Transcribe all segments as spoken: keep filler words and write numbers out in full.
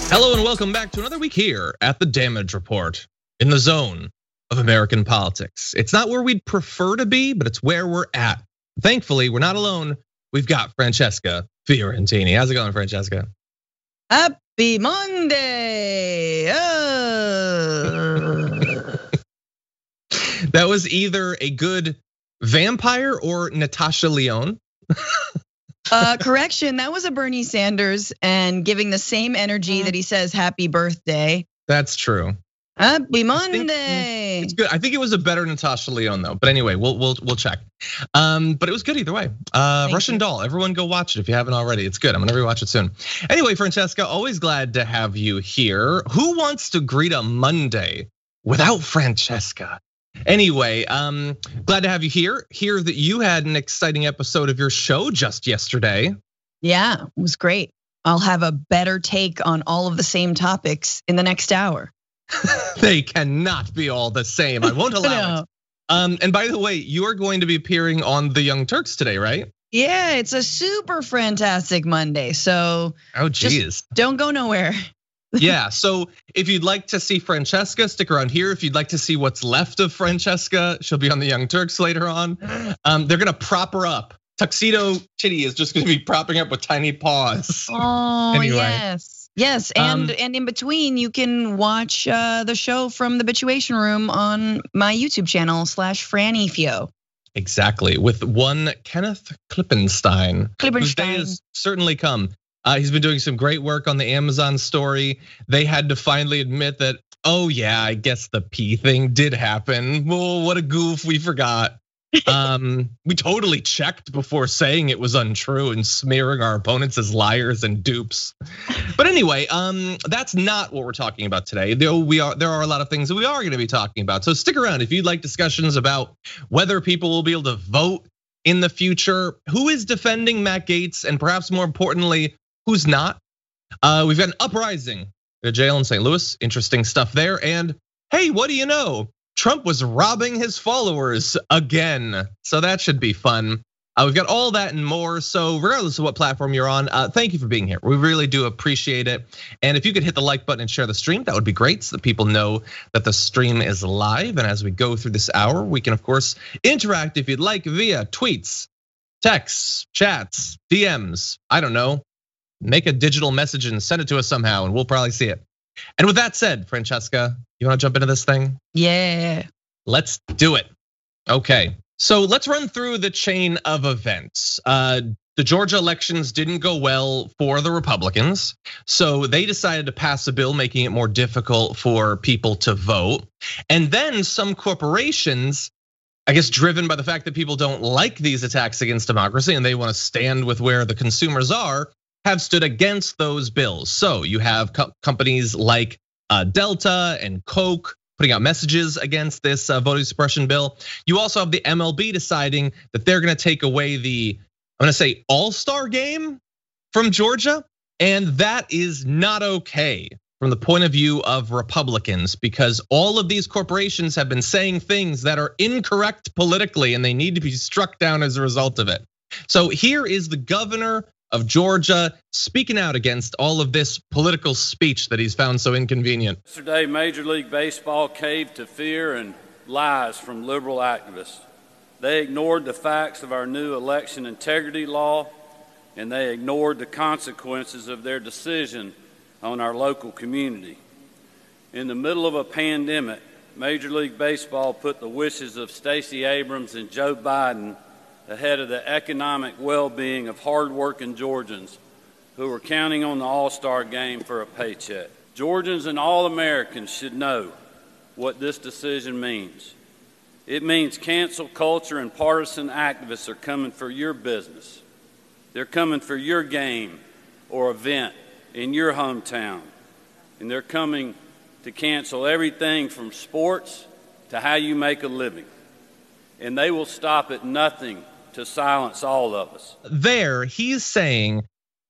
Hello and welcome back to another week here at the Damage Report in the zone of American politics. It's not where we'd prefer to be, but it's where we're at. Thankfully, we're not alone. We've got Francesca Fiorentini. How's it going, Francesca? Happy Monday. Oh. That was either a good vampire or Natasha Lyonne. Uh, correction, that was a Bernie Sanders and giving the same energy that he says happy birthday. That's true. Happy Monday. It's good. I think it was a better Natasha Lyonne though. But anyway, we'll we'll we'll check. Um, but it was good either way. Uh, Russian you. Doll. Everyone go watch it if you haven't already. It's good. I'm gonna rewatch it soon. Anyway, Francesca, always glad to have you here. Who wants to greet a Monday without Francesca? Anyway, um, glad to have you here. Hear that you had an exciting episode of your show just yesterday. Yeah, it was great. I'll have a better take on all of the same topics in the next hour. They cannot be all the same. I won't allow no. it. Um, and by the way, you are going to be appearing on The Young Turks today, right? Yeah, it's a super fantastic Monday. So oh, geez, don't go nowhere. Yeah, so if you'd like to see Francesca, stick around here. If you'd like to see what's left of Francesca, she'll be on The Young Turks later on. Um, they're gonna prop her up. Tuxedo Chitty is just gonna be propping up with tiny paws. Oh, anyway. yes. Yes, and um, and in between, you can watch uh, the show from the Bituation Room on my YouTube channel slash Franny Fio. Exactly, with one Kenneth Klippenstein, Klippenstein. whose day has certainly come. Uh, he's been doing some great work on the Amazon story. They had to finally admit that, oh yeah, I guess the P thing did happen. Well, what a goof, we forgot. um, we totally checked before saying it was untrue and smearing our opponents as liars and dupes. But anyway, um, that's not what we're talking about today. Though we are, there are a lot of things that we are going to be talking about. So stick around if you'd like discussions about whether people will be able to vote in the future, who is defending Matt Gaetz, and perhaps more importantly, who's not. Uh, we've got an uprising at a jail in Saint Louis. Interesting stuff there. And hey, what do you know? Trump was robbing his followers again. So that should be fun. Uh, we've got all that and more. So regardless of what platform you're on, uh, thank you for being here. We really do appreciate it. And if you could hit the like button and share the stream, that would be great so that people know that the stream is live. And as we go through this hour, we can of course interact if you'd like via tweets, texts, chats, D Ms, I don't know. Make a digital message and send it to us somehow and we'll probably see it. And with that said, Francesca, you wanna jump into this thing? Yeah. Let's do it. Okay, so let's run through the chain of events. Uh, the Georgia elections didn't go well for the Republicans, so they decided to pass a bill making it more difficult for people to vote. And then some corporations, I guess driven by the fact that people don't like these attacks against democracy and they wanna stand with where the consumers are, have stood against those bills. So you have co companies like Delta and Coke putting out messages against this voting suppression bill. You also have the M L B deciding that they're gonna take away the, I'm gonna say all-star game from Georgia. And that is not okay from the point of view of Republicans, because all of these corporations have been saying things that are incorrect politically and they need to be struck down as a result of it. So here is the governor of Georgia speaking out against all of this political speech that he's found so inconvenient. Yesterday, Major League Baseball caved to fear and lies from liberal activists. They ignored the facts of our new election integrity law, and they ignored the consequences of their decision on our local community. In the middle of a pandemic, Major League Baseball put the wishes of Stacey Abrams and Joe Biden ahead of the economic well-being of hard-working Georgians who are counting on the All-Star game for a paycheck. Georgians and all Americans should know what this decision means. It means cancel culture and partisan activists are coming for your business. They're coming for your game or event in your hometown. And they're coming to cancel everything from sports to how you make a living. And they will stop at nothing to silence all of us. There, he's saying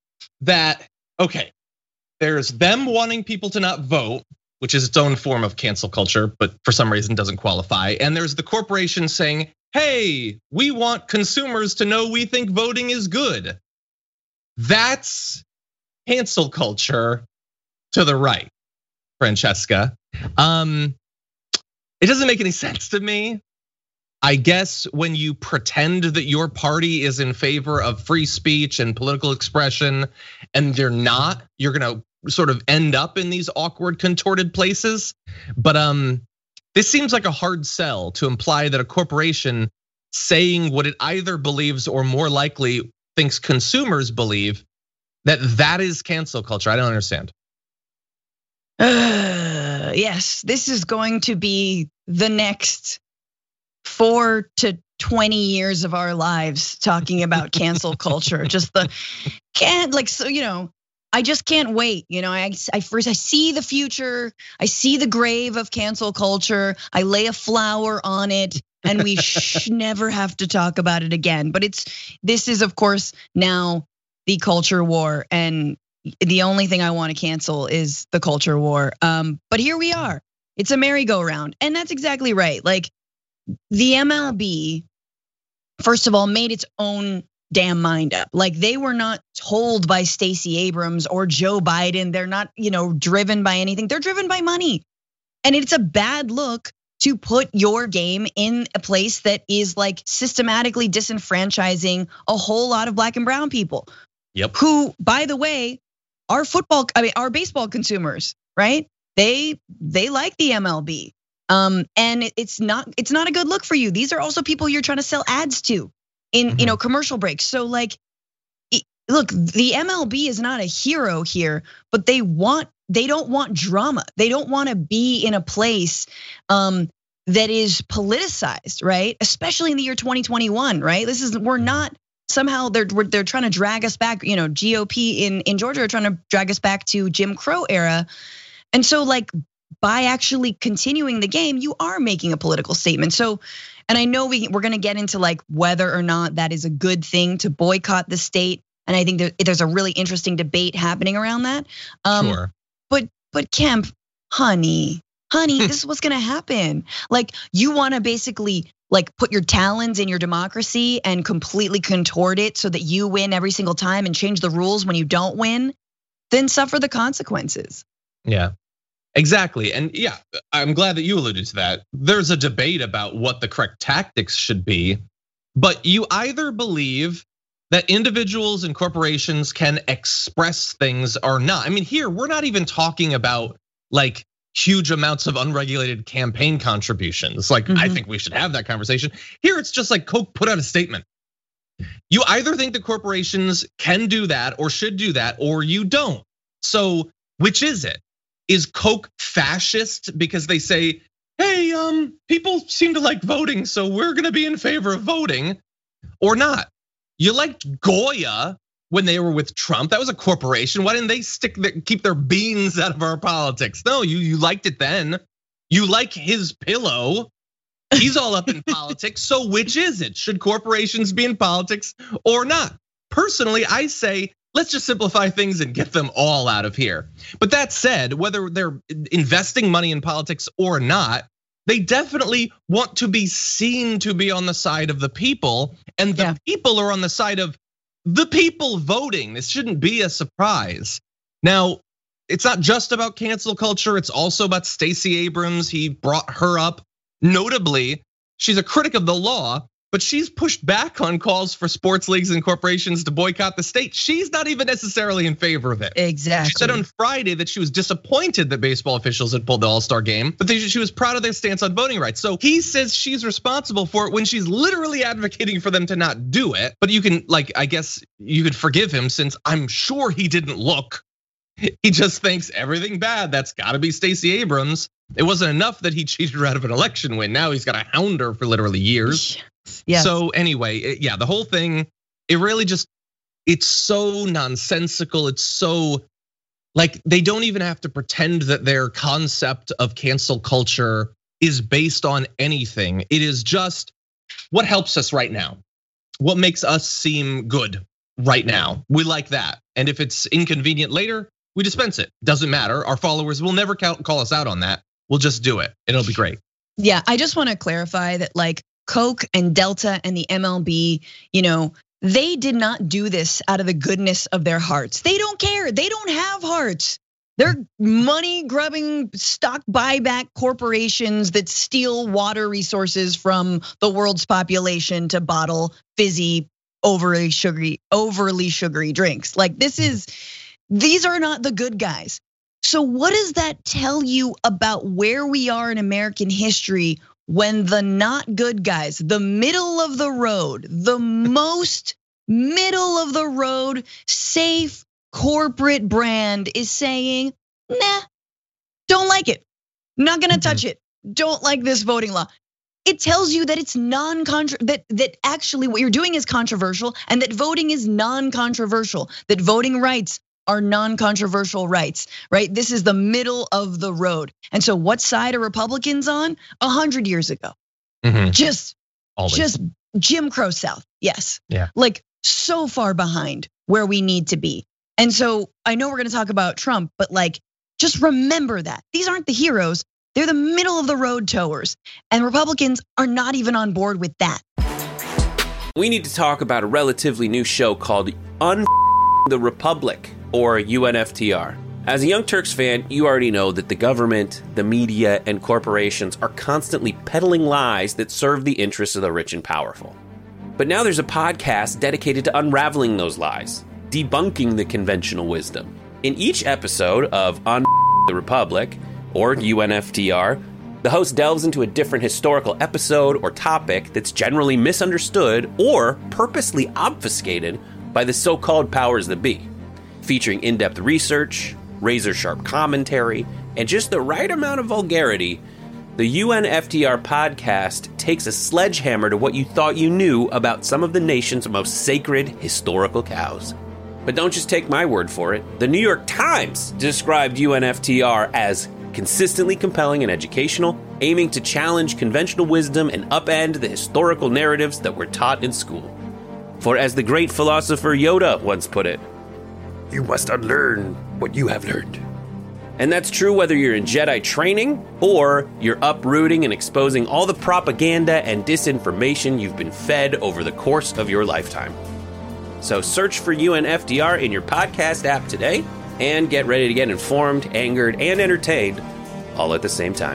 that, okay, there's them wanting people to not vote, which is its own form of cancel culture, but for some reason doesn't qualify. And there's the corporation saying, hey, we want consumers to know we think voting is good. That's cancel culture. to the right, Francesca. Um, it doesn't make any sense to me. I guess when you pretend that your party is in favor of free speech and political expression and they're not, you're gonna sort of end up in these awkward, contorted places. But um, this seems like a hard sell to imply that a corporation saying what it either believes or more likely thinks consumers believe, that that is cancel culture. I don't understand. Uh, yes, this is going to be the next four to twenty years of our lives talking about cancel culture. Just the can't like, so, you know, I just can't wait. You know, I, I first, I see the future. I see the grave of cancel culture. I lay a flower on it and we sh- never have to talk about it again. But it's, this is of course now the culture war. And the only thing I want to cancel is the culture war. Um, but here we are. It's a merry-go-round. And that's exactly right. Like, the M L B, first of all, made its own damn mind up. Like, they were not told by Stacey Abrams or Joe Biden. They're not, you know, driven by anything. They're driven by money. And it's a bad look to put your game in a place that is like systematically disenfranchising a whole lot of black and brown people. Yep. Who, by the way, are football, I mean, are baseball consumers, right? They they like the M L B. Um, and it's not it's not a good look for you. These are also people you're trying to sell ads to in, mm-hmm. you know, commercial breaks. So like, look, the M L B is not a hero here, but they want they don't want drama. They don't want to be in a place um, that is politicized, right? Especially in the year twenty twenty-one, right? This is we're not somehow they're they're trying to drag us back. You know, G O P in in Georgia are trying to drag us back to Jim Crow era, and so like, by actually continuing the game, you are making a political statement. So, and I know we, we're gonna get into like whether or not that is a good thing to boycott the state. And I think that there's a really interesting debate happening around that. Um, sure. But, but Kemp, honey, honey, this is what's gonna happen. Like, you wanna basically like put your talons in your democracy and completely contort it so that you win every single time and change the rules when you don't win, then suffer the consequences. Yeah. Exactly. And yeah, I'm glad that you alluded to that. There's a debate about what the correct tactics should be, but you either believe that individuals and corporations can express things or not. I mean, here, we're not even talking about like huge amounts of unregulated campaign contributions. Like, mm-hmm. I think we should have that conversation. Here, it's just like Coke put out a statement. You either think that corporations can do that or should do that, or you don't. So which is it? Is Coke fascist because they say, hey, um, people seem to like voting, so we're gonna be in favor of voting, or not? You liked Goya when they were with Trump. That was a corporation. Why didn't they stick their, keep their beans out of our politics? No, you you liked it then. You like his pillow. He's all up in politics. So which is it? Should corporations be in politics or not? Personally, I say, let's just simplify things and get them all out of here. But that said, whether they're investing money in politics or not, they definitely want to be seen to be on the side of the people. And the yeah. people are on the side of the people voting. This shouldn't be a surprise. Now, it's not just about cancel culture. It's also about Stacey Abrams. He brought her up. Notably, she's a critic of the law, but she's pushed back on calls for sports leagues and corporations to boycott the state. She's not even necessarily in favor of it. Exactly. She said on Friday that she was disappointed that baseball officials had pulled the All-Star game, but she was proud of their stance on voting rights. So he says she's responsible for it when she's literally advocating for them to not do it. But you can, like, I guess you could forgive him since I'm sure he didn't look. He just thinks everything bad. That's gotta be Stacey Abrams. It wasn't enough that he cheated her out of an election win. Now he's got to hound her for literally years. Yes. So anyway, yeah, the whole thing, it really just, it's so nonsensical. It's so, like, they don't even have to pretend that their concept of cancel culture is based on anything. It is just what helps us right now. What makes us seem good right now. We like that. And if it's inconvenient later, we dispense it. Doesn't matter. Our followers will never call us out on that. We'll just do it. It'll be great. Yeah, I just want to clarify that, like, Coke and Delta and the M L B, you know, they did not do this out of the goodness of their hearts. They don't care. They don't have hearts. They're money grubbing stock buyback corporations that steal water resources from the world's population to bottle fizzy, overly sugary, overly sugary drinks. Like this is, these are not the good guys. So what does that tell you about where we are in American history when the not good guys, the middle of the road, the most middle of the road, safe corporate brand is saying, nah, don't like it. Not gonna touch it. Don't like this voting law. It tells you that it's non-contra, that, that actually what you're doing is controversial and that voting is non-controversial, that voting rights are non-controversial rights, right? This is the middle of the road. And so what side are Republicans on? A hundred years ago. Mm-hmm. Just, Always. just Jim Crow South, yes. Yeah. Like so far behind where we need to be. And so I know we're gonna talk about Trump, but like, just remember that. These aren't the heroes, they're the middle of the road towers. And Republicans are not even on board with that. We need to talk about a relatively new show called Un the Republic, or U N F T R. As a Young Turks fan, you already know that the government, the media, and corporations are constantly peddling lies that serve the interests of the rich and powerful. But now there's a podcast dedicated to unraveling those lies, debunking the conventional wisdom. In each episode of Un the Republic, or U N F T R, the host delves into a different historical episode or topic that's generally misunderstood or purposely obfuscated by the so-called powers that be. Featuring in-depth research, razor-sharp commentary, and just the right amount of vulgarity, the U N F T R podcast takes a sledgehammer to what you thought you knew about some of the nation's most sacred historical cows. But don't just take my word for it. The New York Times described U N F T R as consistently compelling and educational, aiming to challenge conventional wisdom and upend the historical narratives that were taught in school. For as the great philosopher Yoda once put it, you must unlearn what you have learned. And that's true whether you're in Jedi training or you're uprooting and exposing all the propaganda and disinformation you've been fed over the course of your lifetime. So search for U N F T R in your podcast app today and get ready to get informed, angered, and entertained all at the same time.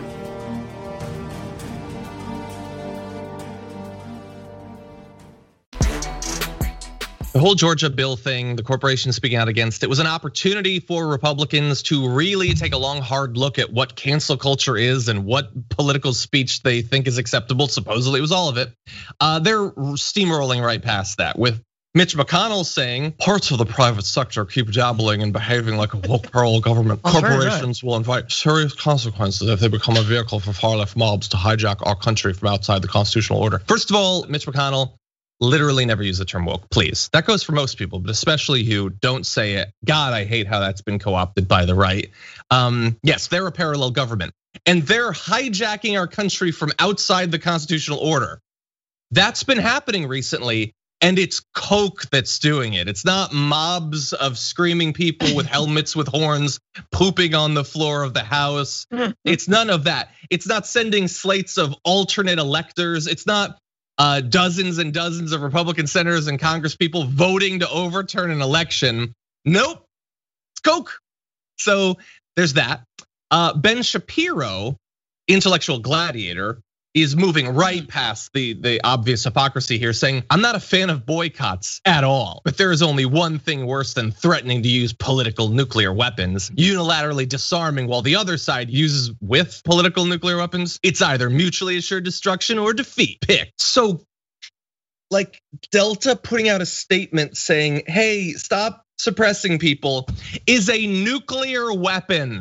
The whole Georgia bill thing, the corporation speaking out against it, was an opportunity for Republicans to really take a long, hard look at what cancel culture is and what political speech they think is acceptable. Supposedly it was all of it. Uh, they're steamrolling right past that with Mitch McConnell saying parts of the private sector keep dabbling and behaving like a woke parallel government. Oh, corporations will invite serious consequences if they become a vehicle for far-left mobs to hijack our country from outside the constitutional order. First of all, Mitch McConnell literally never use the term woke, please. That goes for most people, but especially you, don't say it. God, I hate how that's been co-opted by the right. Um, yes, they're a parallel government and they're hijacking our country from outside the constitutional order. That's been happening recently. And it's Coke that's doing it. It's not mobs of screaming people with helmets with horns pooping on the floor of the House. It's none of that. It's not sending slates of alternate electors. It's not uh, dozens and dozens of Republican senators and Congress people voting to overturn an election. Nope, it's Coke. So there's that. Uh, Ben Shapiro, intellectual gladiator, is moving right past the, the obvious hypocrisy here, saying, I'm not a fan of boycotts at all, but there is only one thing worse than threatening to use political nuclear weapons, unilaterally disarming while the other side uses with political nuclear weapons. It's either mutually assured destruction or defeat, pick. So like Delta putting out a statement saying, hey, stop suppressing people is a nuclear weapon.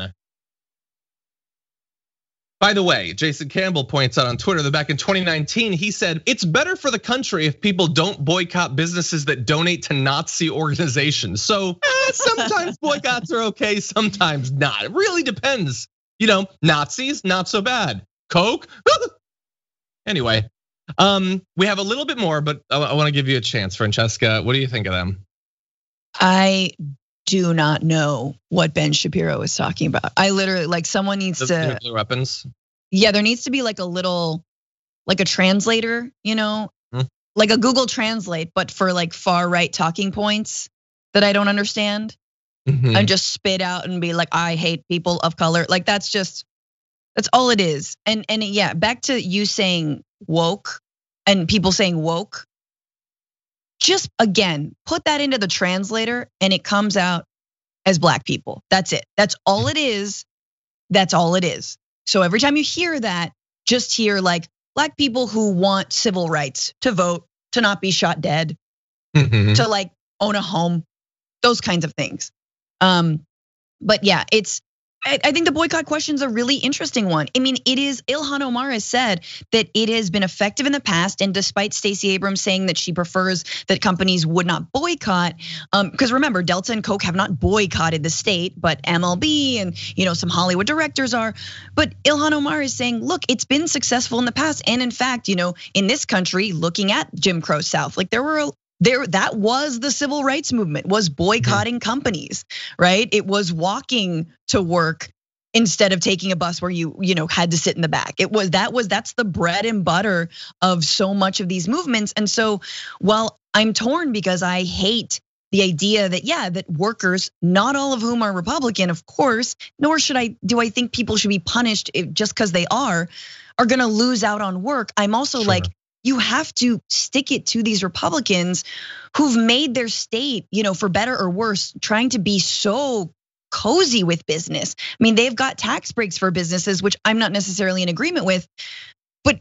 By the way, Jason Campbell points out on Twitter that back in twenty nineteen, he said, it's better for the country if people don't boycott businesses that donate to Nazi organizations. So eh, sometimes boycotts are okay, sometimes not. It really depends. You know, Nazis, not so bad. Coke, anyway. Um, we have a little bit more, but I wanna give you a chance, Francesca. What do you think of them? I do not know what Ben Shapiro is talking about. I literally, like, someone needs the to nuclear weapons. Yeah, there needs to be like a little, like a translator, you know, hmm. like a Google Translate, but for like far right talking points that I don't understand. mm-hmm. and just spit out and be like, I hate people of color. Like that's just, that's all it is. And and yeah, back to you saying woke and people saying woke. Just again, put that into the translator and it comes out as black people. That's it. That's all it is. That's all it is. So every time you hear that, just hear like black people who want civil rights, to vote, to not be shot dead, mm-hmm. to like own a home, those kinds of things. Um, but yeah, it's, I think the boycott question is a really interesting one. I mean, it is, Ilhan Omar has said that it has been effective in the past. And despite Stacey Abrams saying that she prefers that companies would not boycott, because remember, Delta and Coke have not boycotted the state, but M L B and you know some Hollywood directors are. But Ilhan Omar is saying, look, it's been successful in the past. And in fact, you know, in this country, looking at Jim Crow South, like there were There, that was the civil rights movement, was boycotting mm-hmm. companies, right? It was walking to work instead of taking a bus where you, you know, had to sit in the back. It was, that was, that's the bread and butter of so much of these movements. And so while I'm torn because I hate the idea that, yeah, that workers, not all of whom are Republican, of course, nor should I, do I think people should be punished if, just because they are, are gonna lose out on work. I'm also sure. like, you have to stick it to these Republicans who've made their state, you know, for better or worse, trying to be so cozy with business. I mean, they've got tax breaks for businesses, which I'm not necessarily in agreement with, but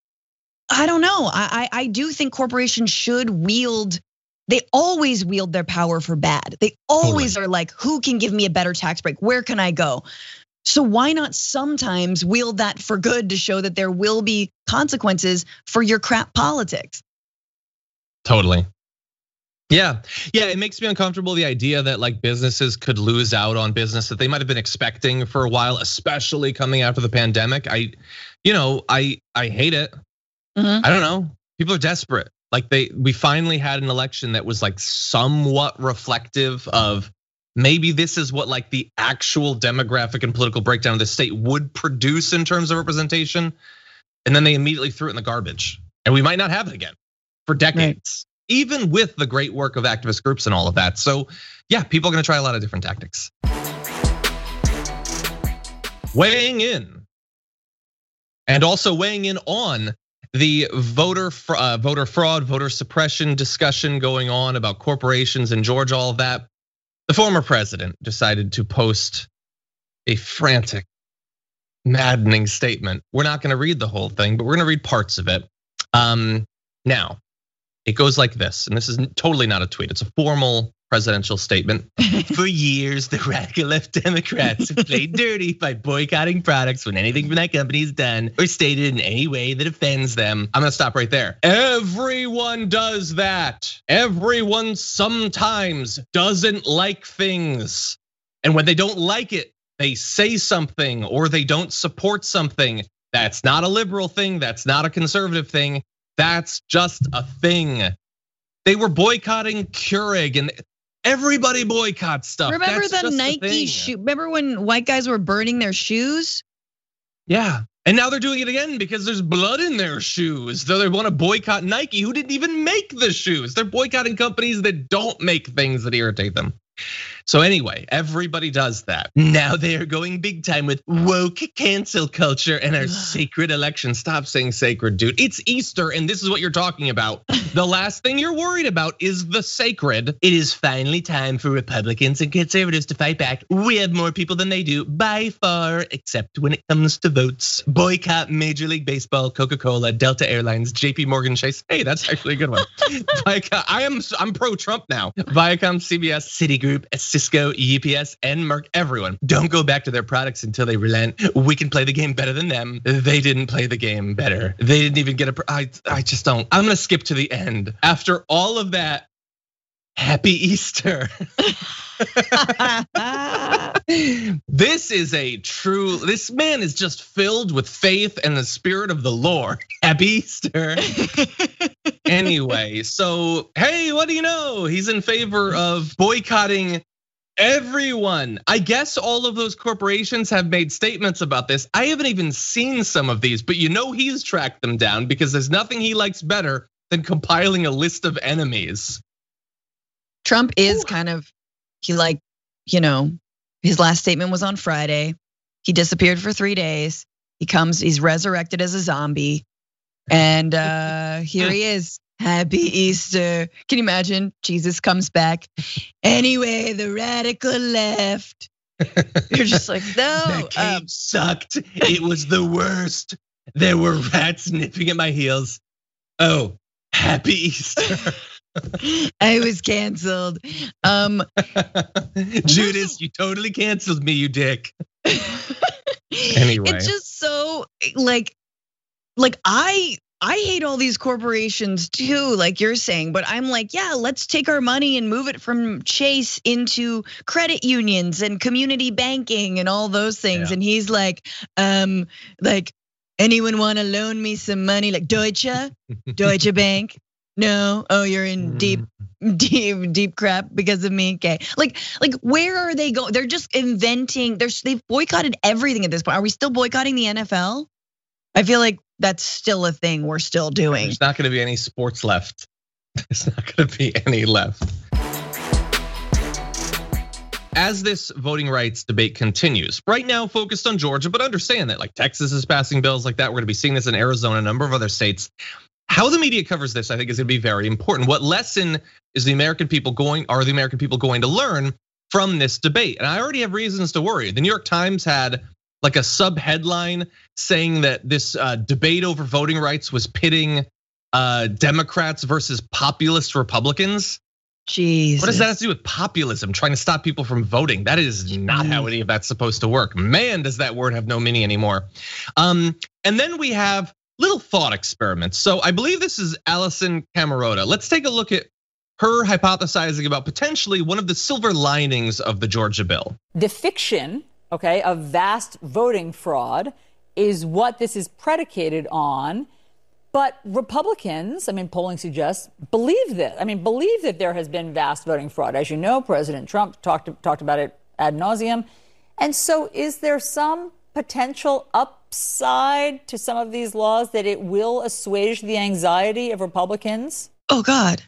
I don't know. I, I do think corporations should wield, they always wield their power for bad. They always totally. are like, who can give me a better tax break? Where can I go? So why not sometimes wield that for good to show that there will be consequences for your crap politics? Totally. Yeah, yeah, it makes me uncomfortable, the idea that like businesses could lose out on business that they might have been expecting for a while, especially coming after the pandemic. I, you know, I I hate it. Mm-hmm. I don't know. People are desperate. Like they, we finally had an election that was like somewhat reflective of maybe this is what like the actual demographic and political breakdown of the state would produce in terms of representation. And then they immediately threw it in the garbage. And we might not have it again for decades, right. even with the great work of activist groups and all of that. So yeah, people are gonna try a lot of different tactics. Weighing in, and also weighing in on the voter uh, voter fraud, voter suppression discussion going on about corporations in Georgia, all of that. The former president decided to post a frantic, maddening statement. We're not gonna read the whole thing, but we're gonna read parts of it. Um, now, it goes like this, and this is totally not a tweet. It's a formal presidential statement. For years, the radical left Democrats have played dirty by boycotting products when anything from that company is done or stated in any way that offends them. I'm gonna stop right there. Everyone does that. Everyone sometimes doesn't like things. And when they don't like it, they say something or they don't support something. That's not a liberal thing. That's not a conservative thing. That's just a thing. They were boycotting Keurig and everybody boycotts stuff. Remember That's the Nike shoe? Remember when white guys were burning their shoes? Yeah, and now they're doing it again because there's blood in their shoes. So they want to boycott Nike, who didn't even make the shoes. They're boycotting companies that don't make things that irritate them. So anyway, everybody does that. Now they are going big time with woke cancel culture and our sacred election. Stop saying sacred, dude. It's Easter and this is what you're talking about. The last thing you're worried about is the sacred. It is finally time for Republicans and conservatives to fight back. We have more people than they do by far, except when it comes to votes. Boycott Major League Baseball, Coca-Cola, Delta Airlines, J P Morgan Chase. Hey, that's actually a good one. Viacom, I am I'm pro Trump now. Viacom, C B S, Citigroup, Cisco, U P S, and Merck, everyone. Don't go back to their products until they relent. We can play the game better than them. They didn't play the game better. They didn't even get a, I, I just don't. I'm gonna skip to the end. After all of that, happy Easter. This is a true, this man is just filled with faith and the spirit of the Lord. Happy Easter. Anyway, so, hey, what do you know? He's in favor of boycotting everyone. I guess all of those corporations have made statements about this. I haven't even seen some of these, but you know he's tracked them down because there's nothing he likes better than compiling a list of enemies. Trump is kind of, he like, you know, his last statement was on Friday. He disappeared for three days. He comes, he's resurrected as a zombie. And uh, here he is. Happy Easter. Can you imagine? Jesus comes back. Anyway, the radical left. You're just like, no. That cave um, sucked. It was the worst. There were rats nipping at my heels. Oh, happy Easter. I was canceled. Um, Judas, you totally canceled me, you dick. Anyway. It's just so like, like I, I hate all these corporations too, like you're saying, but I'm like, yeah, let's take our money and move it from Chase into credit unions and community banking and all those things. Yeah. And he's like, um, like, anyone want to loan me some money? Like Deutsche, Deutsche Bank. No, oh, you're in deep, deep, deep crap because of me. Okay, like, like, where are they going? They're just inventing. They're they've boycotted everything at this point. Are we still boycotting the N F L? I feel like that's still a thing we're still doing. There's not going to be any sports left. There's not going to be any left. As this voting rights debate continues, right now focused on Georgia, but understand that like Texas is passing bills like that. We're going to be seeing this in Arizona, a number of other states. How the media covers this, I think, is going to be very important. What lesson is the American people going, are the American people going to learn from this debate? And I already have reasons to worry. The New York Times had like a sub headline saying that this debate over voting rights was pitting Democrats versus populist Republicans. Jesus. What does that have to do with populism, trying to stop people from voting? That is not how any of that's supposed to work. Man, does that word have no meaning anymore. Um, and then we have little thought experiments. So I believe this is Alisyn Camerota. Let's take a look at her hypothesizing about potentially one of the silver linings of the Georgia bill. The fiction, okay, of vast voting fraud is what this is predicated on. But Republicans, I mean, polling suggests, believe that. I mean, believe that there has been vast voting fraud. As you know, President Trump talked talked about it ad nauseum. And so is there some potential upside to some of these laws that it will assuage the anxiety of Republicans? Oh, God.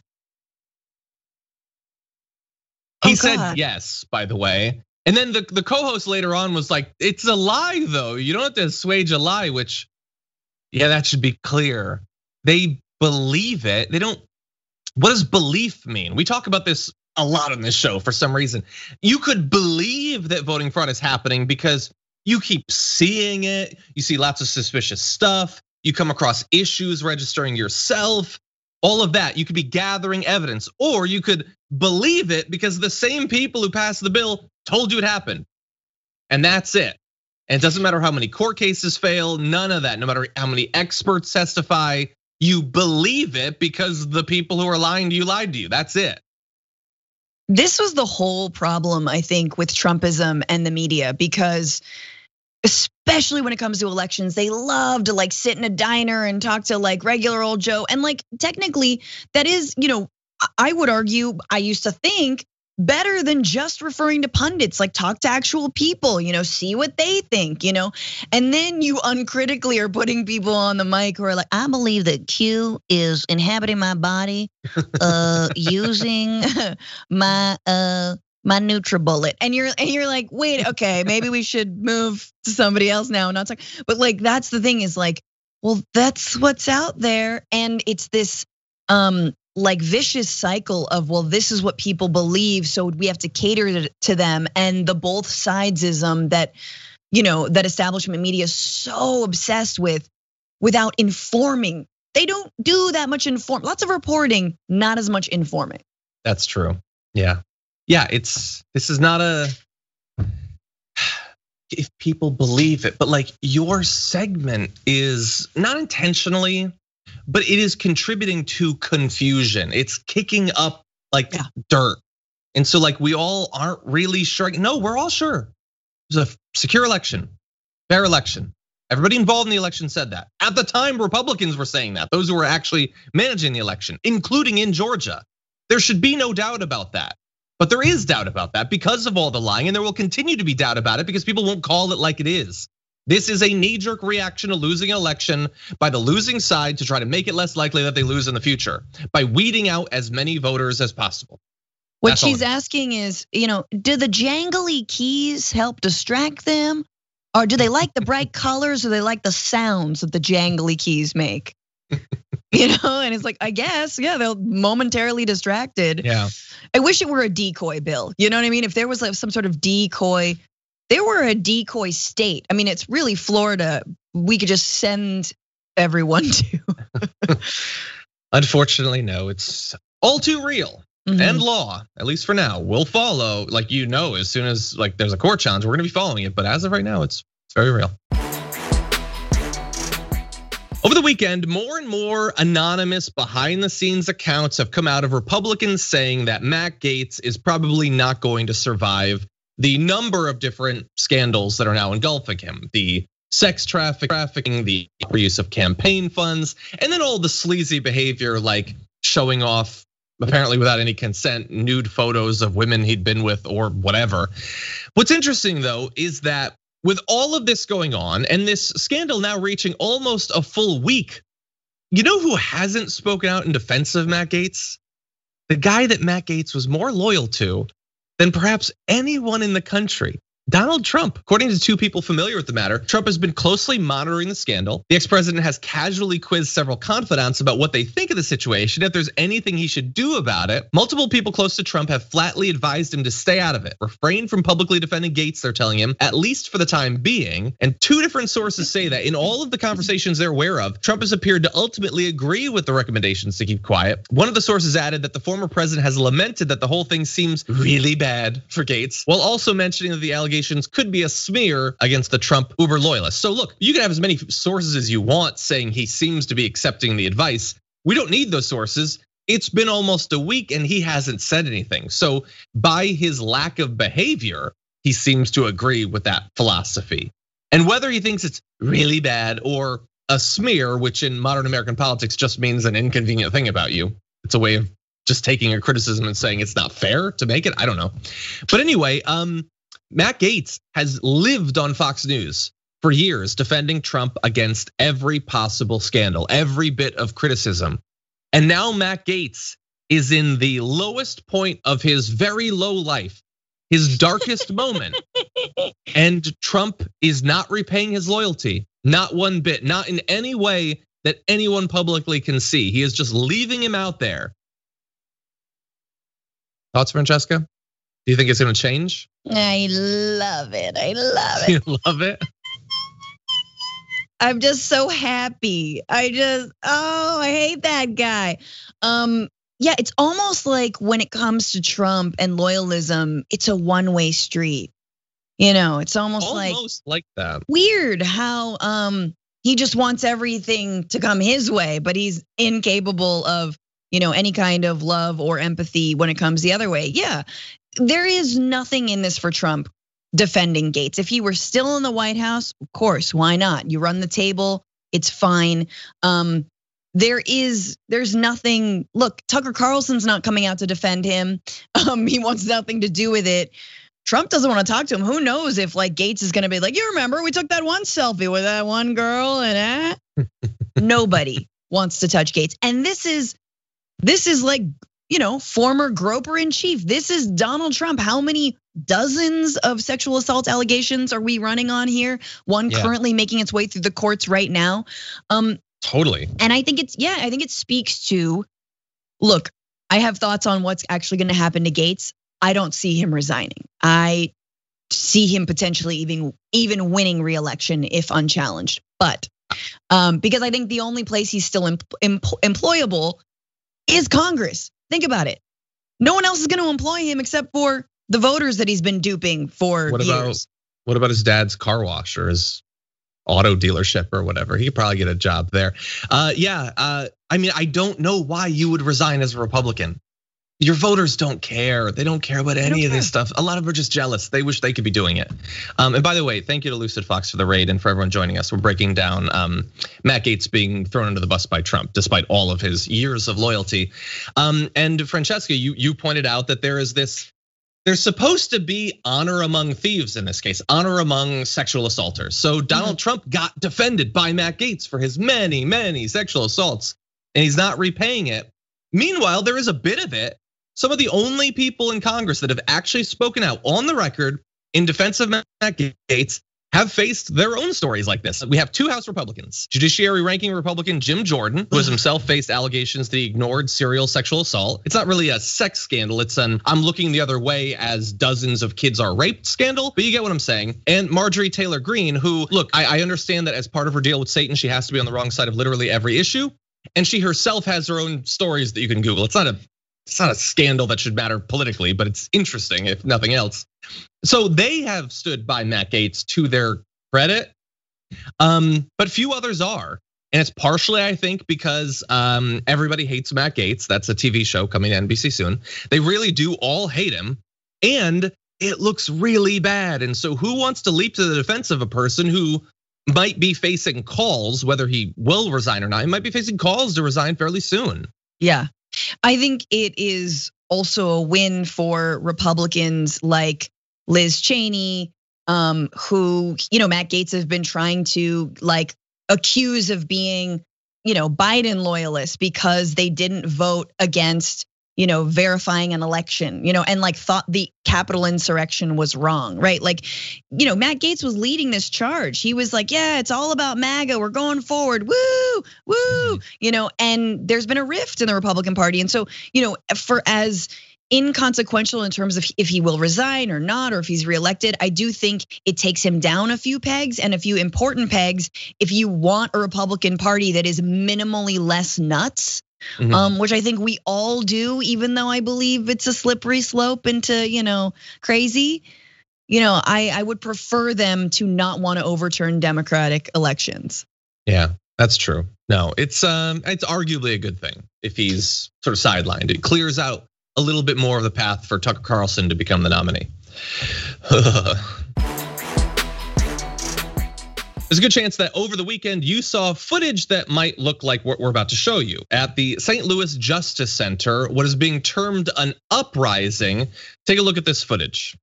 He oh, said God. yes, by the way. And then the, the co-host later on was like, it's a lie, though. You don't have to assuage a lie, which, yeah, that should be clear. They believe it. They don't. What does belief mean? We talk about this a lot on this show for some reason. You could believe that voting fraud is happening because you keep seeing it. You see lots of suspicious stuff. You come across issues registering yourself. All of that. You could be gathering evidence, or you could believe it because the same people who passed the bill told you it happened. And that's it. And it doesn't matter how many court cases fail, none of that. No matter how many experts testify, you believe it because the people who are lying to you lied to you. That's it. This was the whole problem, I think, with Trumpism and the media, because especially when it comes to elections, they love to like sit in a diner and talk to like regular old Joe. And like technically that is, you know, I would argue, I used to think, better than just referring to pundits, like talk to actual people, you know, see what they think, you know, and then you uncritically are putting people on the mic who are like, I believe that Q is inhabiting my body, uh, using my uh my NutriBullet, and you're and you're like, wait, okay, maybe we should move to somebody else now, and not talk. But like, that's the thing is like, well, that's what's out there, and it's this um. like vicious cycle of, well, this is what people believe, so we have to cater to them. And the both sidesism that, you know, that establishment media is so obsessed with without informing. They don't do that much inform, lots of reporting, not as much informing. That's true. Yeah. Yeah, it's, this is not a, if people believe it, but like your segment is not intentionally, but it is contributing to confusion. It's kicking up like yeah. dirt. And so like we all aren't really sure. No, we're all sure. It was a secure election, fair election. Everybody involved in the election said that. At the time, Republicans were saying that, those who were actually managing the election, including in Georgia. There should be no doubt about that. But there is doubt about that because of all the lying, and there will continue to be doubt about it because people won't call it like it is. This is a knee-jerk reaction to losing an election by the losing side to try to make it less likely that they lose in the future by weeding out as many voters as possible. What That's all she's it is. asking is, you know, do the jangly keys help distract them? Or do they like the bright colors or they like the sounds that the jangly keys make? You know, and it's like, I guess, yeah, they're momentarily distracted. Yeah. I wish it were a decoy bill. You know what I mean? If there was like some sort of decoy, there were a decoy state. I mean, it's really Florida. We could just send everyone to. Unfortunately, no, it's all too real. Mhm. And law, at least for now, will follow. Like, you know, as soon as like there's a court challenge, we're gonna be following it. But as of right now, it's it's very real. Over the weekend, more and more anonymous behind the scenes accounts have come out of Republicans saying that Matt Gaetz is probably not going to survive the number of different scandals that are now engulfing him. The sex trafficking, the use of campaign funds, and then all the sleazy behavior like showing off, apparently without any consent, nude photos of women he'd been with or whatever. What's interesting though is that with all of this going on and this scandal now reaching almost a full week, you know who hasn't spoken out in defense of Matt Gaetz? The guy that Matt Gaetz was more loyal to than perhaps anyone in the country. Donald Trump. According to two people familiar with the matter, Trump has been closely monitoring the scandal. The ex-president has casually quizzed several confidants about what they think of the situation, if there's anything he should do about it. Multiple people close to Trump have flatly advised him to stay out of it, refrain from publicly defending Gaetz, they're telling him, at least for the time being. And two different sources say that in all of the conversations they're aware of, Trump has appeared to ultimately agree with the recommendations to keep quiet. One of the sources added that the former president has lamented that the whole thing seems really bad for Gaetz, while also mentioning that the allegations could be a smear against the Trump uber loyalists. So look, you can have as many sources as you want saying he seems to be accepting the advice. We don't need those sources. It's been almost a week and he hasn't said anything. So by his lack of behavior, he seems to agree with that philosophy. And whether he thinks it's really bad or a smear, which in modern American politics just means an inconvenient thing about you. It's a way of just taking a criticism and saying it's not fair to make it. I don't know. But anyway, um, Matt Gaetz has lived on Fox News for years defending Trump against every possible scandal, every bit of criticism. And now Matt Gaetz is in the lowest point of his very low life, his darkest moment. And Trump is not repaying his loyalty, not one bit, not in any way that anyone publicly can see. He is just leaving him out there. Thoughts, Francesca? Do you think it's gonna change? I love it. I love it. You love it? I'm just so happy. I just, oh, I hate that guy. Um, yeah, it's almost like when it comes to Trump and loyalism, it's a one-way street. You know, it's almost, Almost like almost like that. Weird how um he just wants everything to come his way, but he's incapable of, you know, any kind of love or empathy when it comes the other way. Yeah. There is nothing in this for Trump defending Gaetz. If he were still in the White House, of course, why not? You run the table, it's fine. Um, there is, there's nothing. Look, Tucker Carlson's not coming out to defend him. Um, he wants nothing to do with it. Trump doesn't want to talk to him. Who knows if like Gaetz is gonna be like, you remember we took that one selfie with that one girl and eh? Nobody wants to touch Gaetz. And this is, this is like, you know, former groper in chief. This is Donald Trump. How many dozens of sexual assault allegations are we running on here? One yeah. currently making its way through the courts right now. Um, totally. And I think it's, yeah, I think it speaks to, look, I have thoughts on what's actually gonna happen to Gaetz. I don't see him resigning. I see him potentially even, even winning re-election if unchallenged. But um, because I think the only place he's still em- em- employable is Congress. Think about it. No one else is gonna employ him except for the voters that he's been duping for what years. About, what about his dad's car wash or his auto dealership or whatever? He could probably get a job there. Uh, yeah, uh, I mean, I don't know why you would resign as a Republican. Your voters don't care. They don't care about any of this stuff. A lot of them are just jealous. They wish they could be doing it. Um, and by the way, thank you to Lucid Fox for the raid and for everyone joining us. We're breaking down um, Matt Gaetz being thrown under the bus by Trump, despite all of his years of loyalty. Um, and Francesca, you you pointed out that there is this, there's supposed to be honor among thieves in this case, honor among sexual assaulters. So Donald mm-hmm. Trump got defended by Matt Gaetz for his many, many sexual assaults, and he's not repaying it. Meanwhile, there is a bit of it some of the only people in Congress that have actually spoken out on the record in defense of Matt Gaetz have faced their own stories like this. We have two House Republicans, Judiciary Ranking Republican Jim Jordan, who has himself faced allegations that he ignored serial sexual assault. It's not really a sex scandal, it's an I'm looking the other way as dozens of kids are raped scandal, but you get what I'm saying. And Marjorie Taylor Greene, who, look, I, I understand that as part of her deal with Satan, she has to be on the wrong side of literally every issue. And she herself has her own stories that you can Google. It's not a It's not a scandal that should matter politically, but it's interesting if nothing else. So they have stood by Matt Gaetz to their credit, um, but few others are. And it's partially, I think, because um, everybody hates Matt Gaetz. That's a T V show coming to N B C soon. They really do all hate him, and it looks really bad. And so who wants to leap to the defense of a person who might be facing calls, whether he will resign or not? He might be facing calls to resign fairly soon. Yeah. I think it is also a win for Republicans like Liz Cheney, um, who, you know, Matt Gaetz has been trying to like accuse of being, you know, Biden loyalists because they didn't vote against, you know, verifying an election, you know, and like thought the Capitol insurrection was wrong, right? Like, you know, Matt Gaetz was leading this charge. He was like, yeah, it's all about MAGA. We're going forward. Woo, woo, you know, and there's been a rift in the Republican Party. And so, you know, for as inconsequential in terms of if he will resign or not, or if he's reelected, I do think it takes him down a few pegs and a few important pegs if you want a Republican Party that is minimally less nuts. Mm-hmm. Um, which I think we all do, even though I believe it's a slippery slope into, you know, crazy. You know, I, I would prefer them to not want to overturn Democratic elections. Yeah, that's true. No, it's um, it's arguably a good thing if he's sort of sidelined. It clears out a little bit more of the path for Tucker Carlson to become the nominee. There's a good chance that over the weekend you saw footage that might look like what we're about to show you. At the Saint Louis Justice Center, what is being termed an uprising. Take a look at this footage.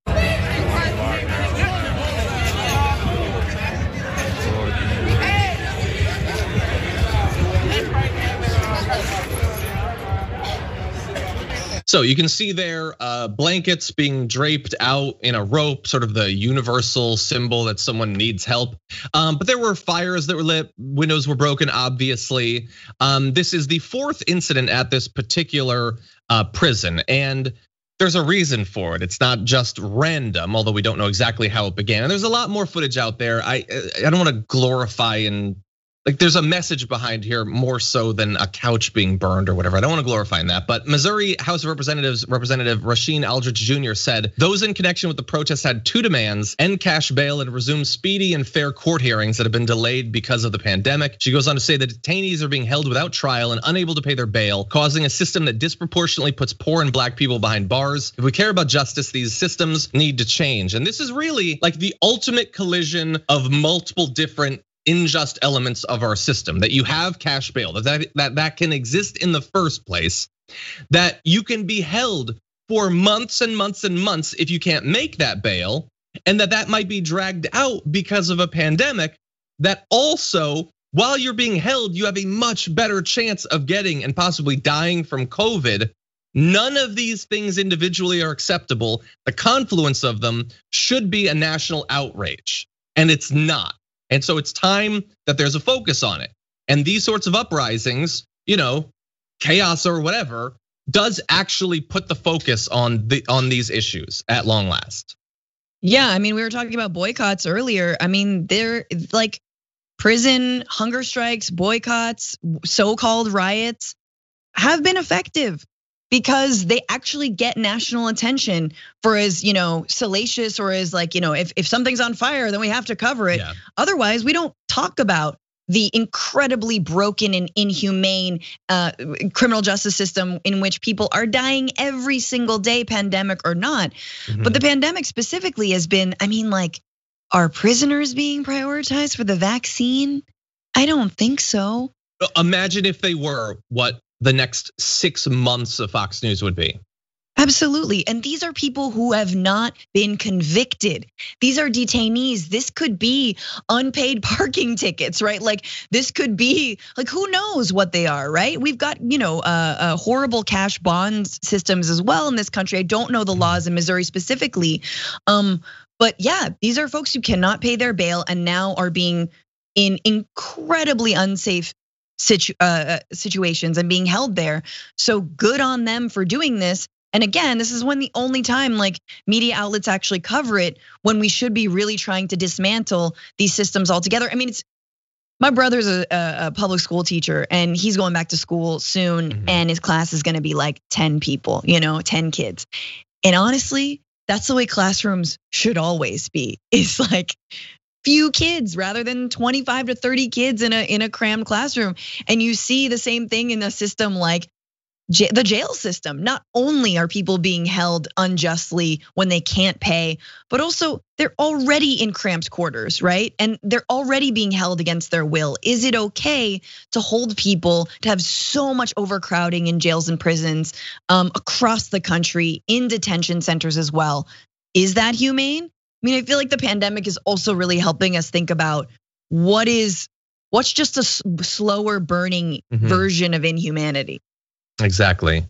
So you can see there blankets being draped out in a rope, sort of the universal symbol that someone needs help. Um, but there were fires that were lit, windows were broken, obviously. Um, this is the fourth incident at this particular prison, and there's a reason for it. It's not just random, although we don't know exactly how it began. And there's a lot more footage out there. I I don't want to glorify and like there's a message behind here more so than a couch being burned or whatever. I don't want to glorify that, but Missouri House of Representatives Representative Rasheen Aldridge Junior said those in connection with the protest had two demands: end cash bail and resume speedy and fair court hearings that have been delayed because of the pandemic. She goes on to say that detainees are being held without trial and unable to pay their bail, causing a system that disproportionately puts poor and black people behind bars. If we care about justice, these systems need to change. And this is really like the ultimate collision of multiple different unjust elements of our system, that you have cash bail, that, that that that can exist in the first place, that you can be held for months and months and months if you can't make that bail, and that that might be dragged out because of a pandemic, that also while you're being held, you have a much better chance of getting and possibly dying from COVID. None of these things individually are acceptable. The confluence of them should be a national outrage, and it's not. And so it's time that there's a focus on it. And these sorts of uprisings, you know, chaos or whatever, does actually put the focus on the on these issues at long last. Yeah, I mean, we were talking about boycotts earlier. I mean, they're like prison hunger strikes, boycotts, so-called riots have been effective because they actually get national attention for as, you know, salacious or as like, you know, if, if something's on fire, then we have to cover it. Yeah. Otherwise, we don't talk about the incredibly broken and inhumane uh, criminal justice system in which people are dying every single day, pandemic or not. Mm-hmm. But the pandemic specifically has been, I mean, like, are prisoners being prioritized for the vaccine? I don't think so. Imagine if they were, what the next six months of Fox News would be. Absolutely. And these are people who have not been convicted. These are detainees. This could be unpaid parking tickets, right? Like this could be like, who knows what they are, right? We've got, you know, uh, uh, horrible cash bond systems as well in this country. I don't know the laws in Missouri specifically. Um, but yeah, these are folks who cannot pay their bail and now are being in incredibly unsafe situ- uh, situations and being held there. So good on them for doing this. And again, this is when the only time like media outlets actually cover it, when we should be really trying to dismantle these systems altogether. I mean, it's my brother's a, a public school teacher and he's going back to school soon, mm-hmm. and his class is gonna be like ten people, you know, ten kids. And honestly, that's the way classrooms should always be. It's like few kids rather than twenty-five to thirty kids in a in a crammed classroom. And you see the same thing in a system like the jail system. Not only are people being held unjustly when they can't pay, but also they're already in cramped quarters, right? And they're already being held against their will. Is it okay to hold people, to have so much overcrowding in jails and prisons across the country, in detention centers as well? Is that humane? I mean, I feel like the pandemic is also really helping us think about what is, what's just a slower burning mm-hmm. version of inhumanity. Exactly.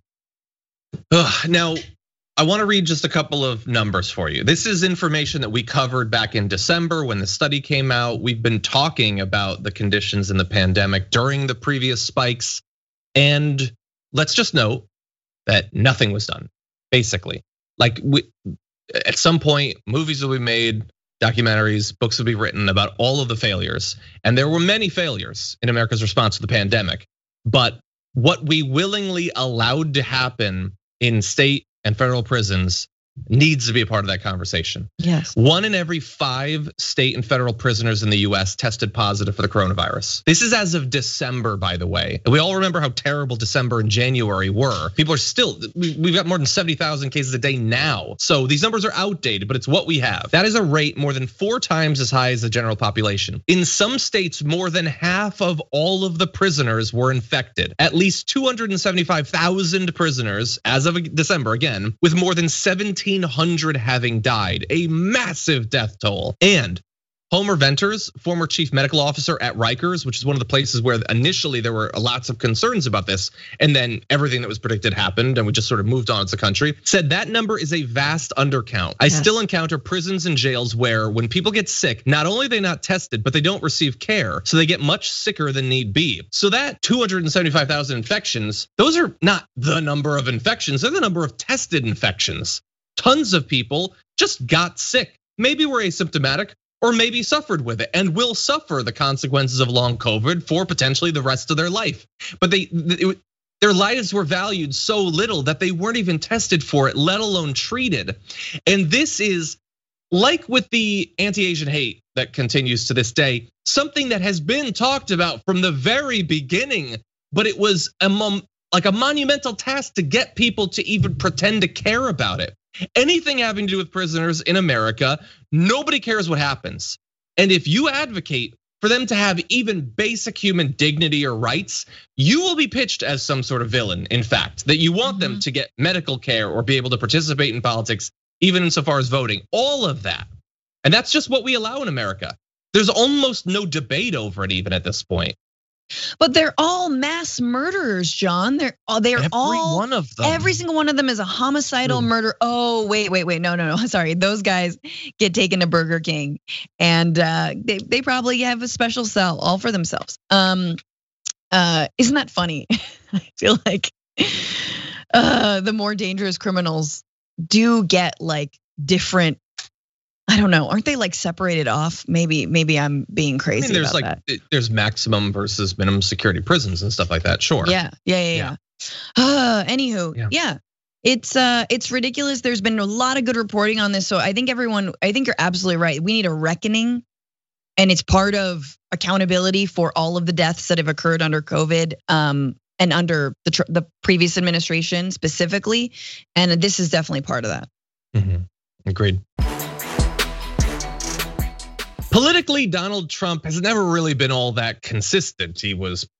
Ugh, now, I want to read just a couple of numbers for you. This is information that we covered back in December when the study came out. We've been talking about the conditions in the pandemic during the previous spikes. And let's just note that nothing was done, basically. Like we, at some point, movies will be made, documentaries, books will be written about all of the failures. And there were many failures in America's response to the pandemic. But what we willingly allowed to happen in state and federal prisons needs to be a part of that conversation. Yes. One in every five state and federal prisoners in the U S tested positive for the coronavirus. This is as of December, by the way. We all remember how terrible December and January were. People are still, we've got more than seventy thousand cases a day now. So these numbers are outdated, but it's what we have. That is a rate more than four times as high as the general population. In some states, more than half of all of the prisoners were infected. At least two hundred seventy-five thousand prisoners as of December, again, with more than seventeen hundred having died, a massive death toll. And Homer Venters, former chief medical officer at Rikers, which is one of the places where initially there were lots of concerns about this, and then everything that was predicted happened, and we just sort of moved on as a country, said that number is a vast undercount. I yes. still encounter prisons and jails where when people get sick, not only are they not tested, but they don't receive care, so they get much sicker than need be. So that two hundred seventy-five thousand infections, those are not the number of infections, they're the number of tested infections. Tons of people just got sick, maybe were asymptomatic, or maybe suffered with it and will suffer the consequences of long COVID for potentially the rest of their life. But they, it, their lives were valued so little that they weren't even tested for it, let alone treated. And this is like with the anti-Asian hate that continues to this day, something that has been talked about from the very beginning, but it was a mom, like a monumental task to get people to even pretend to care about it. Anything having to do with prisoners in America, nobody cares what happens. And if you advocate for them to have even basic human dignity or rights, you will be pitched as some sort of villain, in fact, that you want mm-hmm. them to get medical care or be able to participate in politics, even insofar as voting, all of that. And that's just what we allow in America. There's almost no debate over it even at this point. But they're all mass murderers, John. They're all they're every all one of them. Every single one of them is a homicidal mm. murder. Oh, wait, wait, wait. No, no, no. Sorry. Those guys get taken to Burger King and they, they probably have a special cell all for themselves. Um, uh, isn't that funny? I feel like uh, the more dangerous criminals do get like different. I don't know. Aren't they like separated off? Maybe, maybe I'm being crazy. I mean, there's about like that. There's maximum versus minimum security prisons and stuff like that. Sure. Yeah, yeah, yeah, yeah. yeah. Uh, anywho, yeah. yeah. It's uh, it's ridiculous. There's been a lot of good reporting on this, so I think everyone. I think you're absolutely right. We need a reckoning, and it's part of accountability for all of the deaths that have occurred under COVID. Um, and under the the previous administration specifically, and this is definitely part of that. Mm-hmm. Agreed. Politically, Donald Trump has never really been all that consistent. He was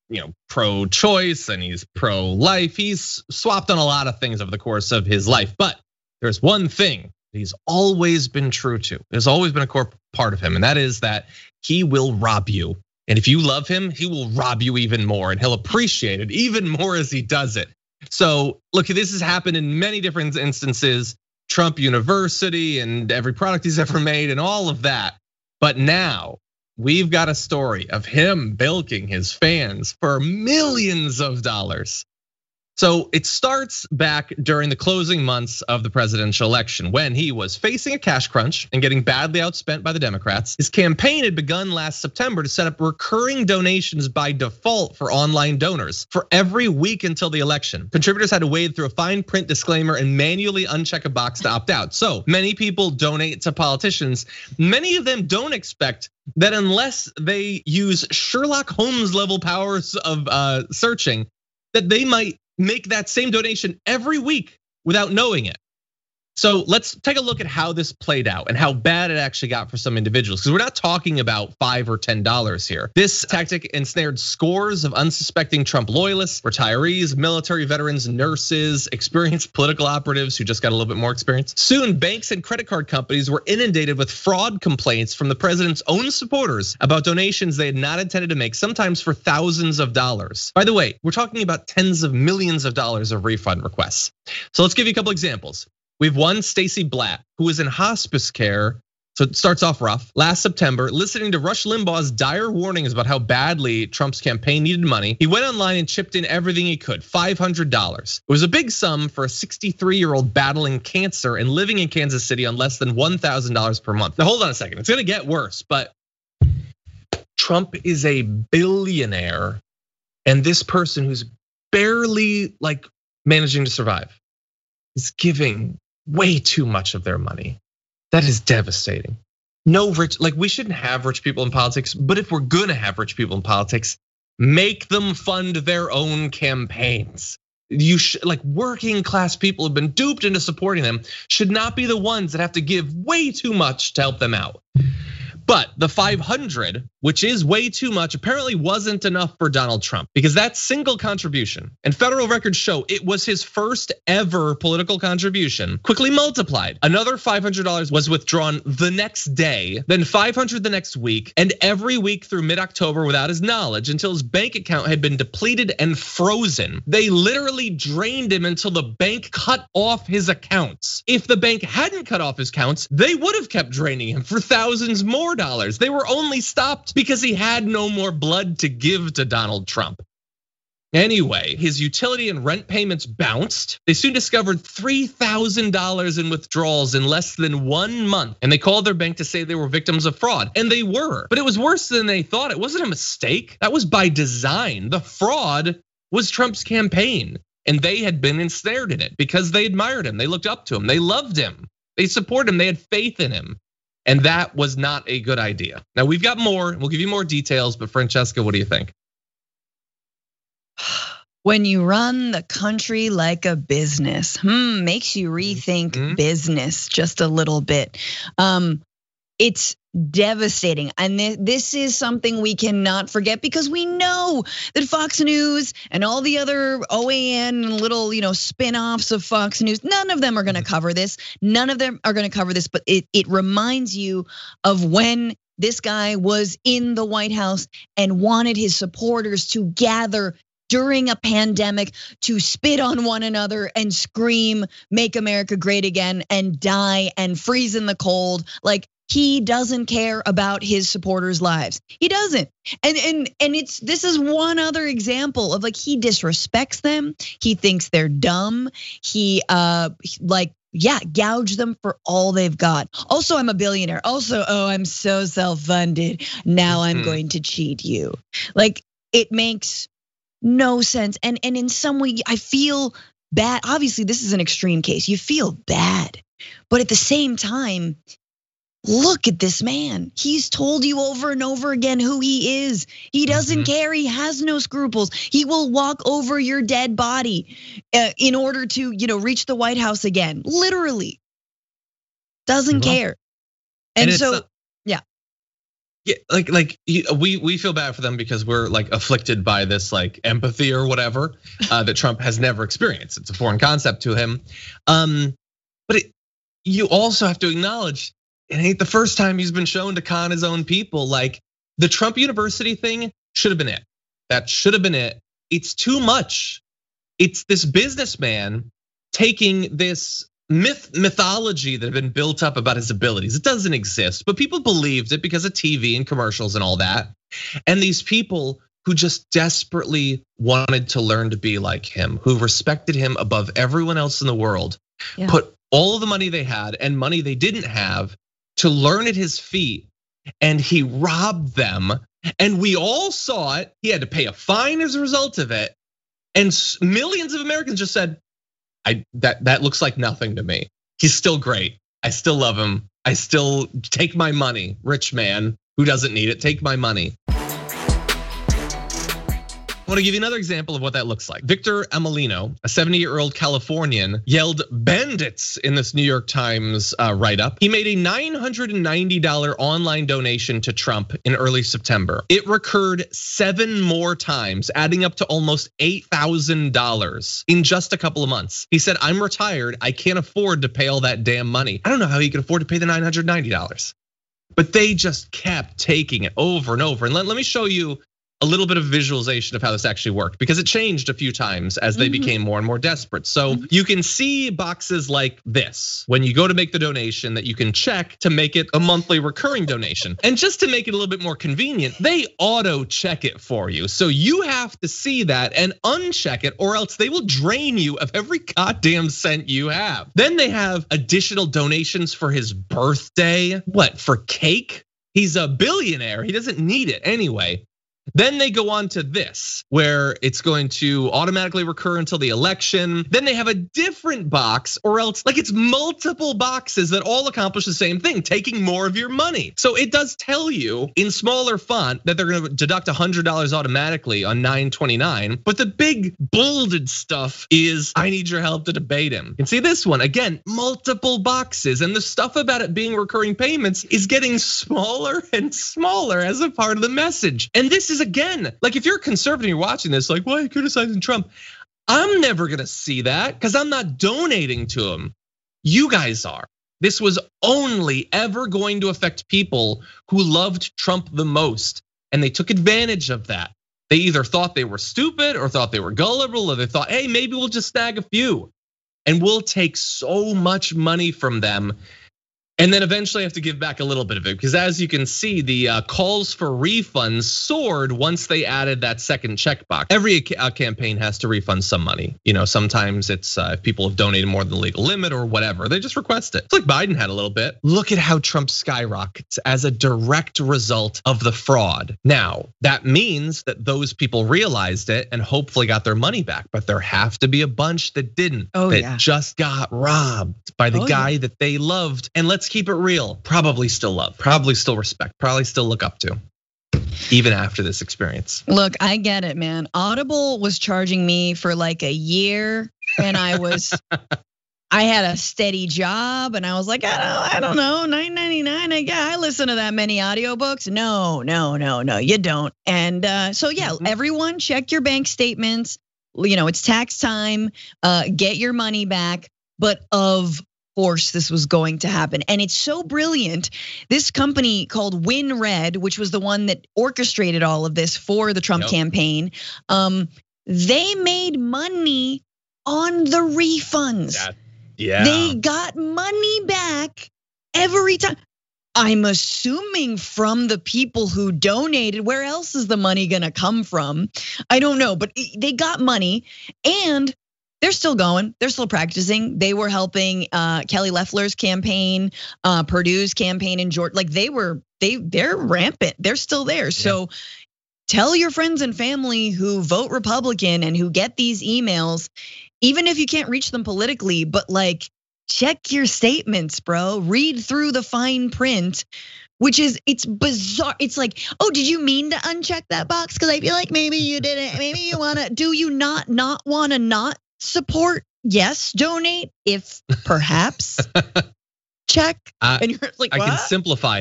you know, pro-choice and he's pro-life. He's swapped on a lot of things over the course of his life. But there's one thing he's always been true to. There's always been a core part of him, and that is that he will rob you. And if you love him, he will rob you even more, and he'll appreciate it even more as he does it. So look, this has happened in many different instances, Trump University and every product he's ever made and all of that. But now we've got a story of him bilking his fans for millions of dollars. So it starts back during the closing months of the presidential election when he was facing a cash crunch and getting badly outspent by the Democrats. His campaign had begun last September to set up recurring donations by default for online donors for every week until the election. Contributors had to wade through a fine print disclaimer and manually uncheck a box to opt out. So many people donate to politicians. Many of them don't expect that unless they use Sherlock Holmes level powers of searching, that they might make that same donation every week without knowing it. So let's take a look at how this played out and how bad it actually got for some individuals, because we're not talking about five or ten dollars here. This tactic ensnared scores of unsuspecting Trump loyalists, retirees, military veterans, nurses, experienced political operatives who just got a little bit more experience. Soon, banks and credit card companies were inundated with fraud complaints from the president's own supporters about donations they had not intended to make, sometimes for thousands of dollars. By the way, we're talking about tens of millions of dollars of refund requests. So let's give you a couple examples. We have one, Stacey Blatt, who was in hospice care. So it starts off rough. Last September, listening to Rush Limbaugh's dire warnings about how badly Trump's campaign needed money, he went online and chipped in everything he could, five hundred dollars. It was a big sum for a sixty-three-year-old battling cancer and living in Kansas City on less than one thousand dollars per month. Now hold on a second, it's gonna get worse, but Trump is a billionaire, and this person who's barely like managing to survive is giving way too much of their money. That is devastating. No rich, like we shouldn't have rich people in politics, but if we're gonna have rich people in politics, make them fund their own campaigns. You should, like working class people have been duped into supporting them, should not be the ones that have to give way too much to help them out. But the five hundred, which is way too much, apparently wasn't enough for Donald Trump, because that single contribution, and federal records show it was his first ever political contribution, quickly multiplied. Another five hundred dollars was withdrawn the next day, then five hundred the next week, and every week through mid-October without his knowledge, until his bank account had been depleted and frozen. They literally drained him until the bank cut off his accounts. If the bank hadn't cut off his accounts, they would have kept draining him for thousands more dollars. They were only stopped because he had no more blood to give to Donald Trump. Anyway, his utility and rent payments bounced. They soon discovered three thousand dollars in withdrawals in less than one month. And they called their bank to say they were victims of fraud. And they were, but it was worse than they thought. It wasn't a mistake. That was by design. The fraud was Trump's campaign. And they had been ensnared in it because they admired him. They looked up to him. They loved him. They supported him. They had faith in him. And that was not a good idea. Now we've got more, we'll give you more details, but Francesca, what do you think? When you run the country like a business, hmm, makes you rethink mm-hmm. business just a little bit. Um, it's devastating. And this is something we cannot forget, because we know that Fox News and all the other O A N and little, you know, spin-offs of Fox News, none of them are gonna cover this. None of them are gonna cover this, but it, it reminds you of when this guy was in the White House and wanted his supporters to gather during a pandemic to spit on one another and scream, "Make America Great Again," and die and freeze in the cold. Like, he doesn't care about his supporters' lives. He doesn't. And and and it's this is one other example of like he disrespects them. He thinks they're dumb. He uh like yeah, gouge them for all they've got. Also, I'm a billionaire. Also, oh, I'm so self-funded. Now I'm mm-hmm. going to cheat you. Like, it makes no sense. And and in some way, I feel bad. Obviously, this is an extreme case. You feel bad, but at the same time, look at this man. He's told you over and over again who he is. He doesn't mm-hmm. care. He has no scruples. He will walk over your dead body in order to, you know, reach the White House again. Literally, doesn't well, care. And, and so, uh, yeah. Yeah, like like we we feel bad for them because we're like afflicted by this like empathy or whatever uh, that Trump has never experienced. It's a foreign concept to him. Um, but it, you also have to acknowledge it ain't the first time he's been shown to con his own people. Like the Trump University thing should have been it. That should have been it. It's too much. It's this businessman taking this myth mythology that had been built up about his abilities. It doesn't exist, but people believed it because of T V and commercials and all that. And these people who just desperately wanted to learn to be like him, who respected him above everyone else in the world, yeah. put all of the money they had and money they didn't have to learn at his feet, and he robbed them. And we all saw it. He had to pay a fine as a result of it. And millions of Americans just said, I that that looks like nothing to me. He's still great. I still love him. I still take my money. Rich man who doesn't need it, take my money. I want to give you another example of what that looks like. Victor Amelino, a seventy-year-old Californian, yelled bandits in this New York Times write-up. He made a nine hundred ninety dollars online donation to Trump in early September. It recurred seven more times, adding up to almost eight thousand dollars in just a couple of months. He said, I'm retired. I can't afford to pay all that damn money. I don't know how he could afford to pay the nine hundred ninety dollars. But they just kept taking it over and over. And let, let me show you a little bit of visualization of how this actually worked, because it changed a few times as they mm-hmm. became more and more desperate. So mm-hmm. you can see boxes like this when you go to make the donation that you can check to make it a monthly recurring donation. And just to make it a little bit more convenient, they auto check it for you. So you have to see that and uncheck it, or else they will drain you of every goddamn cent you have. Then they have additional donations for his birthday. What, for cake? He's a billionaire, he doesn't need it anyway. Then they go on to this, where it's going to automatically recur until the election. Then they have a different box, or else like it's multiple boxes that all accomplish the same thing, taking more of your money. So it does tell you in smaller font that they're gonna deduct one hundred dollars automatically on nine twenty-nine. But the big bolded stuff is, I need your help to debate him. You can see this one, again, multiple boxes. And the stuff about it being recurring payments is getting smaller and smaller as a part of the message. And this is again, like if you're a conservative and you're watching this, like, why are you criticizing Trump? I'm never gonna see that because I'm not donating to him. You guys are. This was only ever going to affect people who loved Trump the most, and they took advantage of that. They either thought they were stupid or thought they were gullible, or they thought, hey, maybe we'll just snag a few and we'll take so much money from them. And then eventually have to give back a little bit of it, because as you can see, the calls for refunds soared once they added that second checkbox. Every campaign has to refund some money. You know, sometimes it's if people have donated more than the legal limit or whatever, they just request it. It's like Biden had a little bit. Look at how Trump skyrockets as a direct result of the fraud. Now, that means that those people realized it and hopefully got their money back, but there have to be a bunch that didn't, oh, that yeah. just got robbed by the oh, guy yeah. that they loved. And let's keep it real, probably still love, probably still respect, probably still look up to, even after this experience. Look, I get it, man. Audible was charging me for like a year, and I was, I had a steady job, and I was like, I don't, I don't know, nine ninety-nine. I yeah, I listen to that many audiobooks. No, no, no, no, you don't. And so yeah, mm-hmm. everyone check your bank statements. You know, it's tax time. Uh, get your money back, but of course this was going to happen. And it's so brilliant. This company called WinRed, which was the one that orchestrated all of this for the Trump yep. campaign, um, they made money on the refunds. That, yeah. They got money back every time. I'm assuming from the people who donated. Where else is the money gonna come from? I don't know, but they got money, and they're still going. They're still practicing. They were helping Kelly Loeffler's campaign, Purdue's campaign in Georgia. Like they were, they they're rampant. They're still there. Yeah. So tell your friends and family who vote Republican and who get these emails, even if you can't reach them politically, but like check your statements, bro. Read through the fine print. Which is, it's bizarre. It's like, oh, did you mean to uncheck that box? Because I feel like maybe you didn't. Maybe you wanna. Do you not not wanna not support? Yes, donate if perhaps check. Uh, and you're like, what? I can simplify it.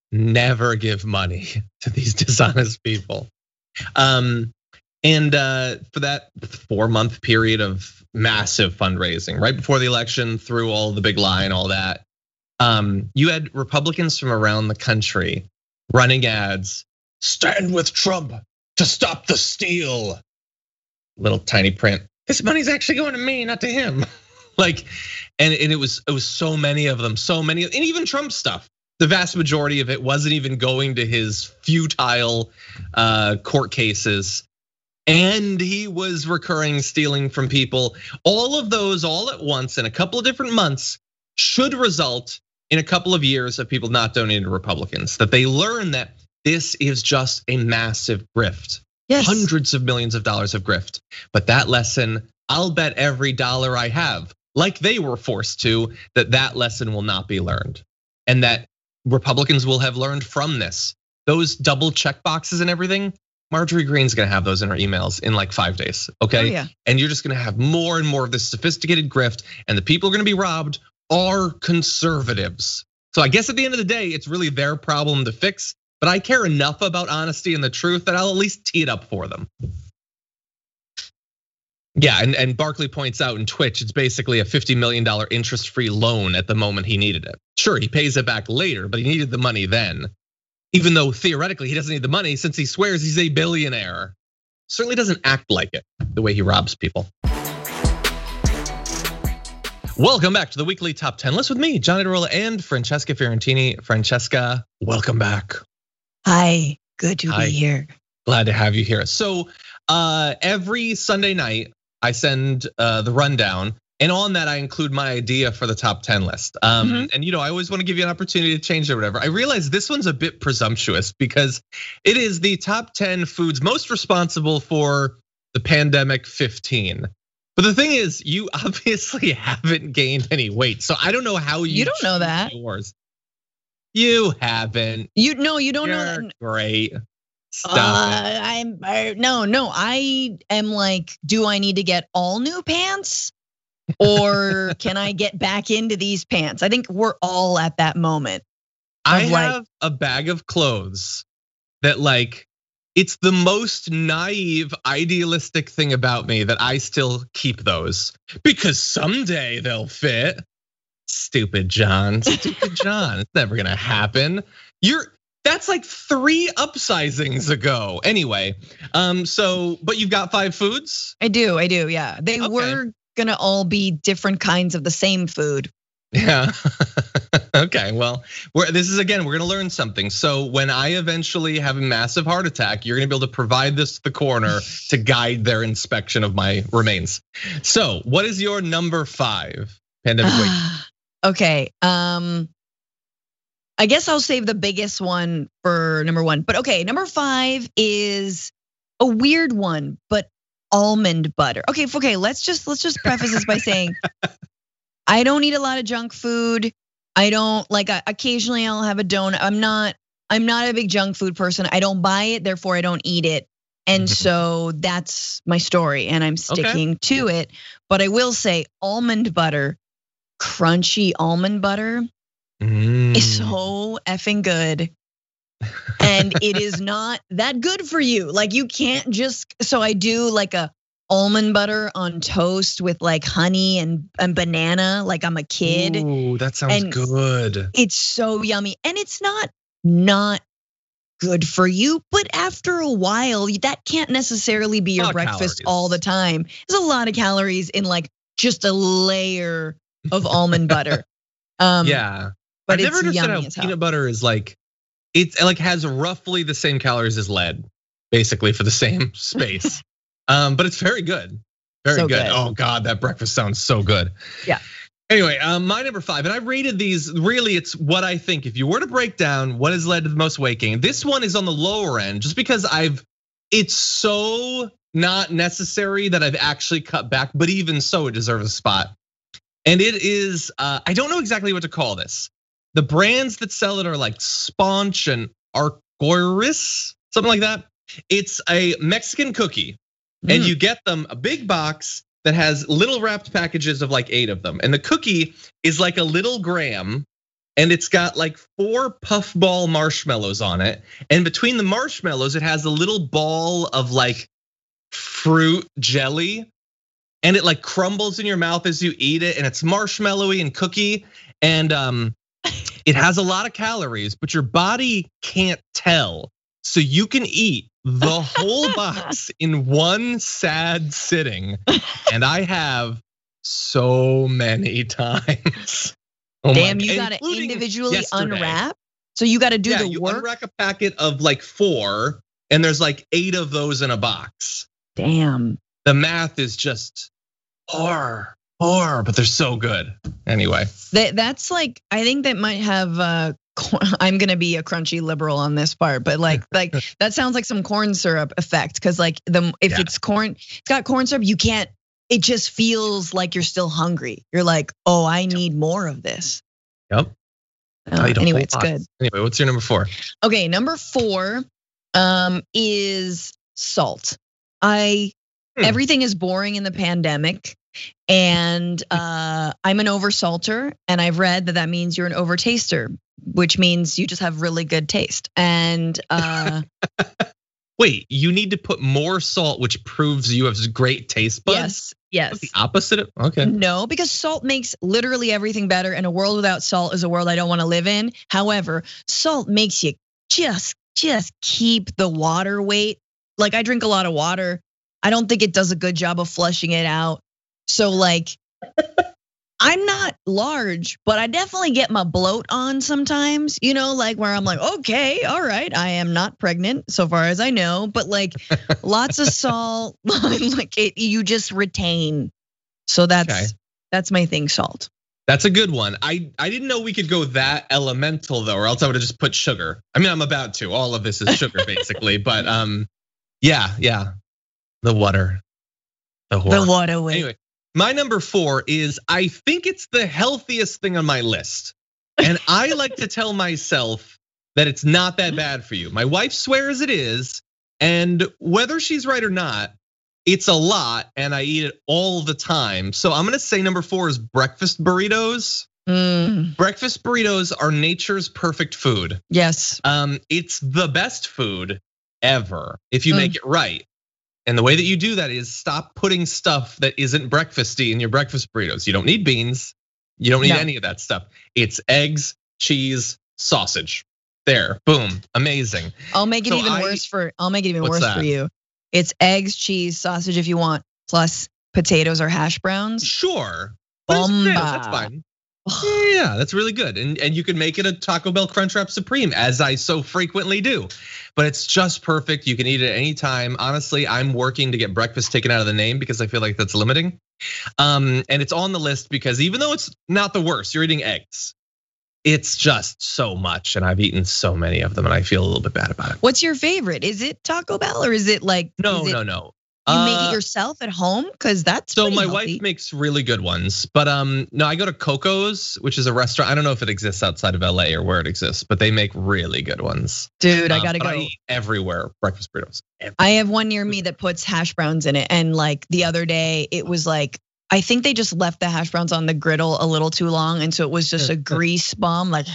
never give money to these dishonest people. Um, and uh, for that four month period of massive fundraising, right before the election, through all the big lie and all that, um, you had Republicans from around the country running ads, stand with Trump to stop the steal. Little tiny print. This money's actually going to me, not to him. Like, and, and it was it was so many of them, so many, and even Trump stuff. The vast majority of it wasn't even going to his futile uh, court cases. And he was recurring stealing from people. All of those all at once in a couple of different months should result in a couple of years of people not donating to Republicans. That they learn that this is just a massive grift. Yes. Hundreds of millions of dollars of grift. But that lesson, I'll bet every dollar I have, like they were forced to, that that lesson will not be learned. And that Republicans will have learned from this. Those double check boxes and everything, Marjorie Greene's gonna have those in her emails in like five days, okay? Oh, yeah. And you're just gonna have more and more of this sophisticated grift, and the people who are gonna be robbed are conservatives. So I guess at the end of the day, it's really their problem to fix, but I care enough about honesty and the truth that I'll at least tee it up for them. Yeah, and, and Barkley points out in Twitch, it's basically a fifty million dollars interest-free loan at the moment he needed it. Sure, he pays it back later, but he needed the money then. Even though theoretically he doesn't need the money since he swears he's a billionaire. Certainly doesn't act like it, the way he robs people. Welcome back to the weekly top ten list with me, Johnny Derola and Francesca Fiorentini. Francesca, welcome back. Hi, good to Hi. be here. Glad to have you here. So uh, every Sunday night, I send uh, the rundown, and on that I include my idea for the top ten list. Um, mm-hmm. And you know, I always want to give you an opportunity to change it or whatever. I realize this one's a bit presumptuous because it is the top ten foods most responsible for the pandemic fifteen. But the thing is, you obviously haven't gained any weight, so I don't know how you. You don't know that. Yours. You haven't. You no, you don't You're know that. Great. Stop uh, it. I'm I, no, no. I am like, do I need to get all new pants, or can I get back into these pants? I think we're all at that moment. I like, have a bag of clothes that, like, it's the most naive, idealistic thing about me that I still keep those because someday they'll fit. Stupid John, stupid John. It's never gonna happen. You're. That's like three upsizings ago. Anyway, um, so but you've got five foods? I do, I do, yeah. They Okay. were gonna all be different kinds of the same food. Yeah. Okay, well, we're, this is again, we're gonna learn something. So when I eventually have a massive heart attack, you're gonna be able to provide this to the coroner to guide their inspection of my remains. So what is your number five pandemic weight? Okay, um. I guess I'll save the biggest one for number one. But okay, number five is a weird one, but almond butter. Okay, okay, let's just let's just preface this by saying I don't eat a lot of junk food. I don't like occasionally I'll have a donut. I'm not I'm not a big junk food person. I don't buy it, therefore I don't eat it. And so that's my story and I'm sticking okay. to it. But I will say almond butter, crunchy almond butter. Mm. Is so effing good. And it is not that good for you. Like you can't just, so I do like a almond butter on toast with like honey and, and banana, like I'm a kid. Ooh, that sounds and good. It's so yummy. And it's not, not good for you, but after a while, that can't necessarily be your breakfast all the time. There's a lot of calories in like just a layer of almond butter. Um, yeah. But I've never it's understood yummy how as hell. Peanut butter is like, it's like has roughly the same calories as lead, basically for the same space. um, but it's very good, very so good. good. Oh God, that breakfast sounds so good. Yeah. Anyway, um, my number five, and I rated these. Really, it's what I think. If you were to break down what has led to the most weight gain, this one is on the lower end, just because I've. It's so not necessary that I've actually cut back, but even so, it deserves a spot. And it is, uh, I don't know exactly what to call this. The brands that sell it are like Sponge and Arcoiris, something like that. It's a Mexican cookie, mm. and you get them a big box that has little wrapped packages of like eight of them. And the cookie is like a little graham, and it's got like four puffball marshmallows on it. And between the marshmallows, it has a little ball of like fruit jelly. And it like crumbles in your mouth as you eat it. And it's marshmallowy and cookie. And um, it has a lot of calories, but your body can't tell. So you can eat the whole box in one sad sitting. And I have so many times. Oh Damn, you gotta individually yesterday. unwrap. So you gotta do yeah, the you work. Unwrap a packet of like four, and there's like eight of those in a box. Damn. The math is just horror, horror, but they're so good. Anyway. That, that's like, I think that might have, uh, I'm gonna be a crunchy liberal on this part, but like, like that sounds like some corn syrup effect. Cause like the if yeah. it's corn, it's got corn syrup, you can't, it just feels like you're still hungry. You're like, oh, I need more of this. Yep. Uh, anyway, it's good. Anyway, what's your number four? Okay, number four um, is salt. I hmm. everything is boring in the pandemic, and uh, I'm an oversalter, and I've read that that means you're an overtaster, which means you just have really good taste. And uh, wait, you need to put more salt, which proves you have great taste buds? Yes. Yes. That's the opposite of, okay. No, because salt makes literally everything better, and a world without salt is a world I don't want to live in. However, salt makes you just, just keep the water weight. Like I drink a lot of water. I don't think it does a good job of flushing it out. So like, I'm not large, but I definitely get my bloat on sometimes, you know, like where I'm like, okay, all right, I am not pregnant so far as I know, but like lots of salt, like it, you just retain. So that's okay. that's my thing, salt. That's a good one. I, I didn't know we could go that elemental though, or else I would have just put sugar. I mean, I'm about to, all of this is sugar basically, but um, yeah, yeah, the water, the, the water weight. Anyway. My number four is I think it's the healthiest thing on my list. And I like to tell myself that it's not that bad for you. My wife swears it is. And whether she's right or not, it's a lot and I eat it all the time. So I'm gonna say number four is breakfast burritos. Mm. Breakfast burritos are nature's perfect food. Yes. Um, it's the best food ever if you mm. make it right. And the way that you do that is stop putting stuff that isn't breakfasty in your breakfast burritos. You don't need beans. You don't need no. any of that stuff. It's eggs, cheese, sausage. There, boom, amazing. I'll make it so even I, worse for. I'll make it even worse that? for you. It's eggs, cheese, sausage if you want, plus potatoes or hash browns. Sure, Bomba. That's fine. Yeah, that's really good. And, and you can make it a Taco Bell Crunchwrap Supreme, as I so frequently do. But it's just perfect. You can eat it at any time. Honestly, I'm working to get breakfast taken out of the name because I feel like that's limiting. Um, and it's on the list because even though it's not the worst, you're eating eggs. It's just so much, and I've eaten so many of them, and I feel a little bit bad about it. What's your favorite? Is it Taco Bell or is it like? No, it- no, no. You make it yourself at home? Cause that's so my healthy. wife makes really good ones, but um, no, I go to Coco's, which is a restaurant. I don't know if it exists outside of L A or where it exists, but they make really good ones. Dude, I gotta um, go. I eat everywhere, breakfast burritos. Everywhere. I have one near me that puts hash browns in it, and like the other day, it was like I think they just left the hash browns on the griddle a little too long, and so it was just a grease bomb, like.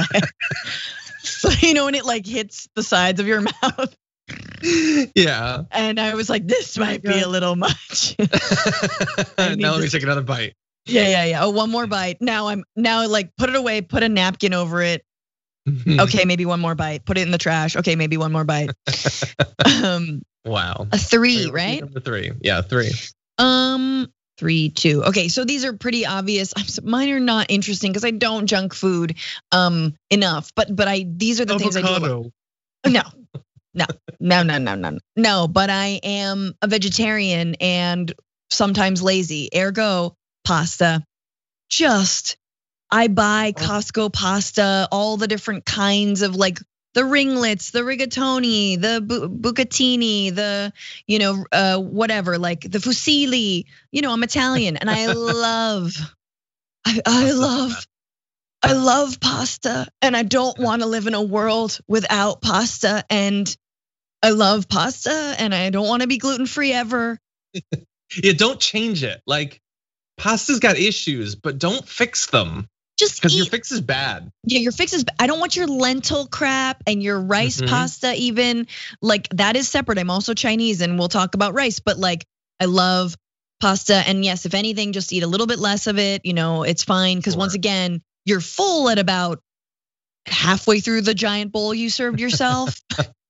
So you know when it like hits the sides of your mouth. Yeah. And I was like, this might be a little much. Now let me take another bite. Yeah, yeah, yeah. Oh, one more bite. Now I'm now like put it away, put a napkin over it. Okay, maybe one more bite. Put it in the trash. Okay, maybe one more bite. Um, wow. A three, right? Number three. Yeah, three. Um, three, two. Okay, so these are pretty obvious. I'm, mine are not interesting because I don't junk food um enough. But but I these are the Avocado. things I do. No. No, no, no, no, no, no. But I am a vegetarian and sometimes lazy. Ergo, pasta. Just, I buy Costco pasta, all the different kinds of like the ringlets, the rigatoni, the bu- bucatini, the you know uh, whatever, like the fusilli. You know, I'm Italian and I love, I, I love. I love pasta and I don't want to live in a world without pasta, and I love pasta and I don't want to be gluten-free ever. Yeah, don't change it. Like pasta's got issues, but don't fix them. just because your eat. fix is bad. Yeah, your fix is. I don't want your lentil crap and your rice Mhm. pasta even. Like that is separate. I'm also Chinese, and we'll talk about rice. But like, I love pasta, and yes, if anything, just eat a little bit less of it. You know, it's fine because Sure. once again, you're full at about halfway through the giant bowl you served yourself.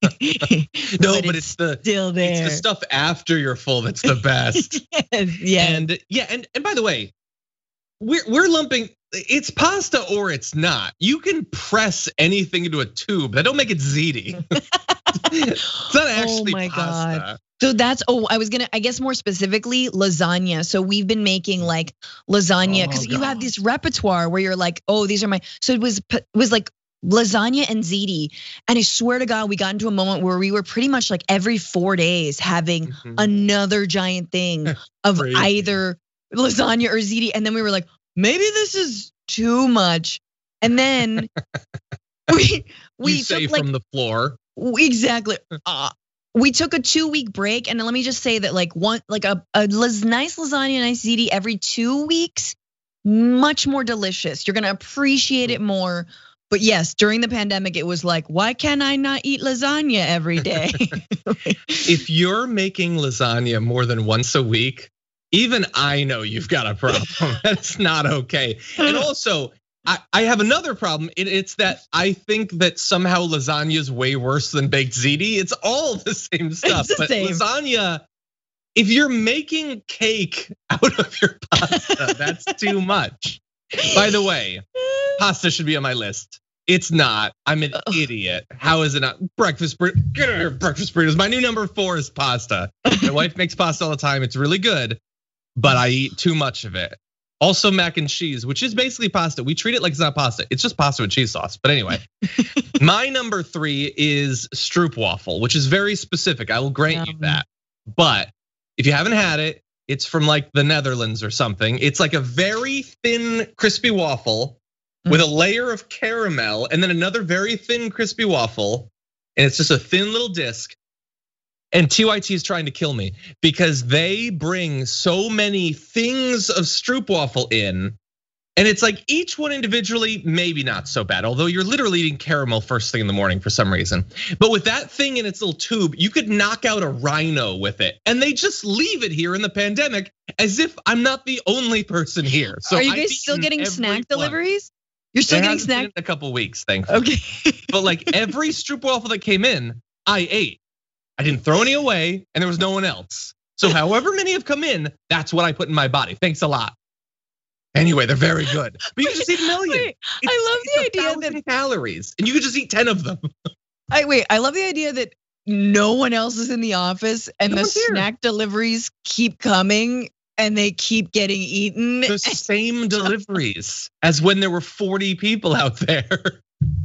No, but it's the still there. it's the stuff after you're full that's the best. yes, yes. And yeah, and and by the way, we're we're lumping. It's pasta or it's not. You can press anything into a tube. That don't make it ziti. It's not actually oh my pasta. God. So that's, oh, I was gonna, I guess more specifically, lasagna. So we've been making like lasagna because Oh, you have God. this repertoire where you're like, oh, these are my, so it was, it was like lasagna and ziti. And I swear to God, we got into a moment where we were pretty much like every four days having Mhm. another giant thing of Crazy. either lasagna or ziti. And then we were like, maybe this is too much. And then we, we you say took like, from the floor. exactly. Uh, we took a two week break, and let me just say that like one like a, a las- nice lasagna, nice ziti every two weeks, much more delicious. You're gonna appreciate it more. But yes, during the pandemic, it was like, why can't I not eat lasagna every day? If you're making lasagna more than once a week, even I know you've got a problem. That's not okay. And also, I, I have another problem. It, it's that I think that somehow lasagna is way worse than baked ziti. It's all the same stuff. the But same. lasagna, if you're making cake out of your pasta, that's too much. By the way, pasta should be on my list. It's not. I'm an idiot. How is it not? Breakfast burritos. Get out of here, breakfast burritos. My new number four is pasta. My wife makes pasta all the time. It's really good, but I eat too much of it. Also mac and cheese, which is basically pasta. We treat it like it's not pasta. It's just pasta with cheese sauce. But anyway, my number three is stroopwafel, which is very specific. I will grant you Yum. that. But if you haven't had it, it's from like the Netherlands or something. It's like a very thin, crispy waffle with a layer of caramel and then another very thin, crispy waffle. And it's just a thin little disc. And T Y T is trying to kill me because they bring so many things of stroopwafel in. And it's like each one individually, maybe not so bad, although you're literally eating caramel first thing in the morning for some reason. But with that thing in its little tube, you could knock out a rhino with it. And they just leave it here in the pandemic as if I'm not the only person here. So Are you I've guys still eaten getting every snack one. deliveries? You're still There getting hasn't been snack. in a couple weeks, thankfully. Okay. But like every stroopwafel that came in, I ate. I didn't throw any away, and there was no one else. So however many have come in, that's what I put in my body. Thanks a lot. Anyway, they're very good. But you can just eat a million. Wait, It's- I love it's the a idea thousand that calories, and you could just eat ten of them. I wait. I love the idea that no one else is in the office and No the one's here. snack deliveries keep coming and they keep getting eaten. The same deliveries as when there were forty people out there.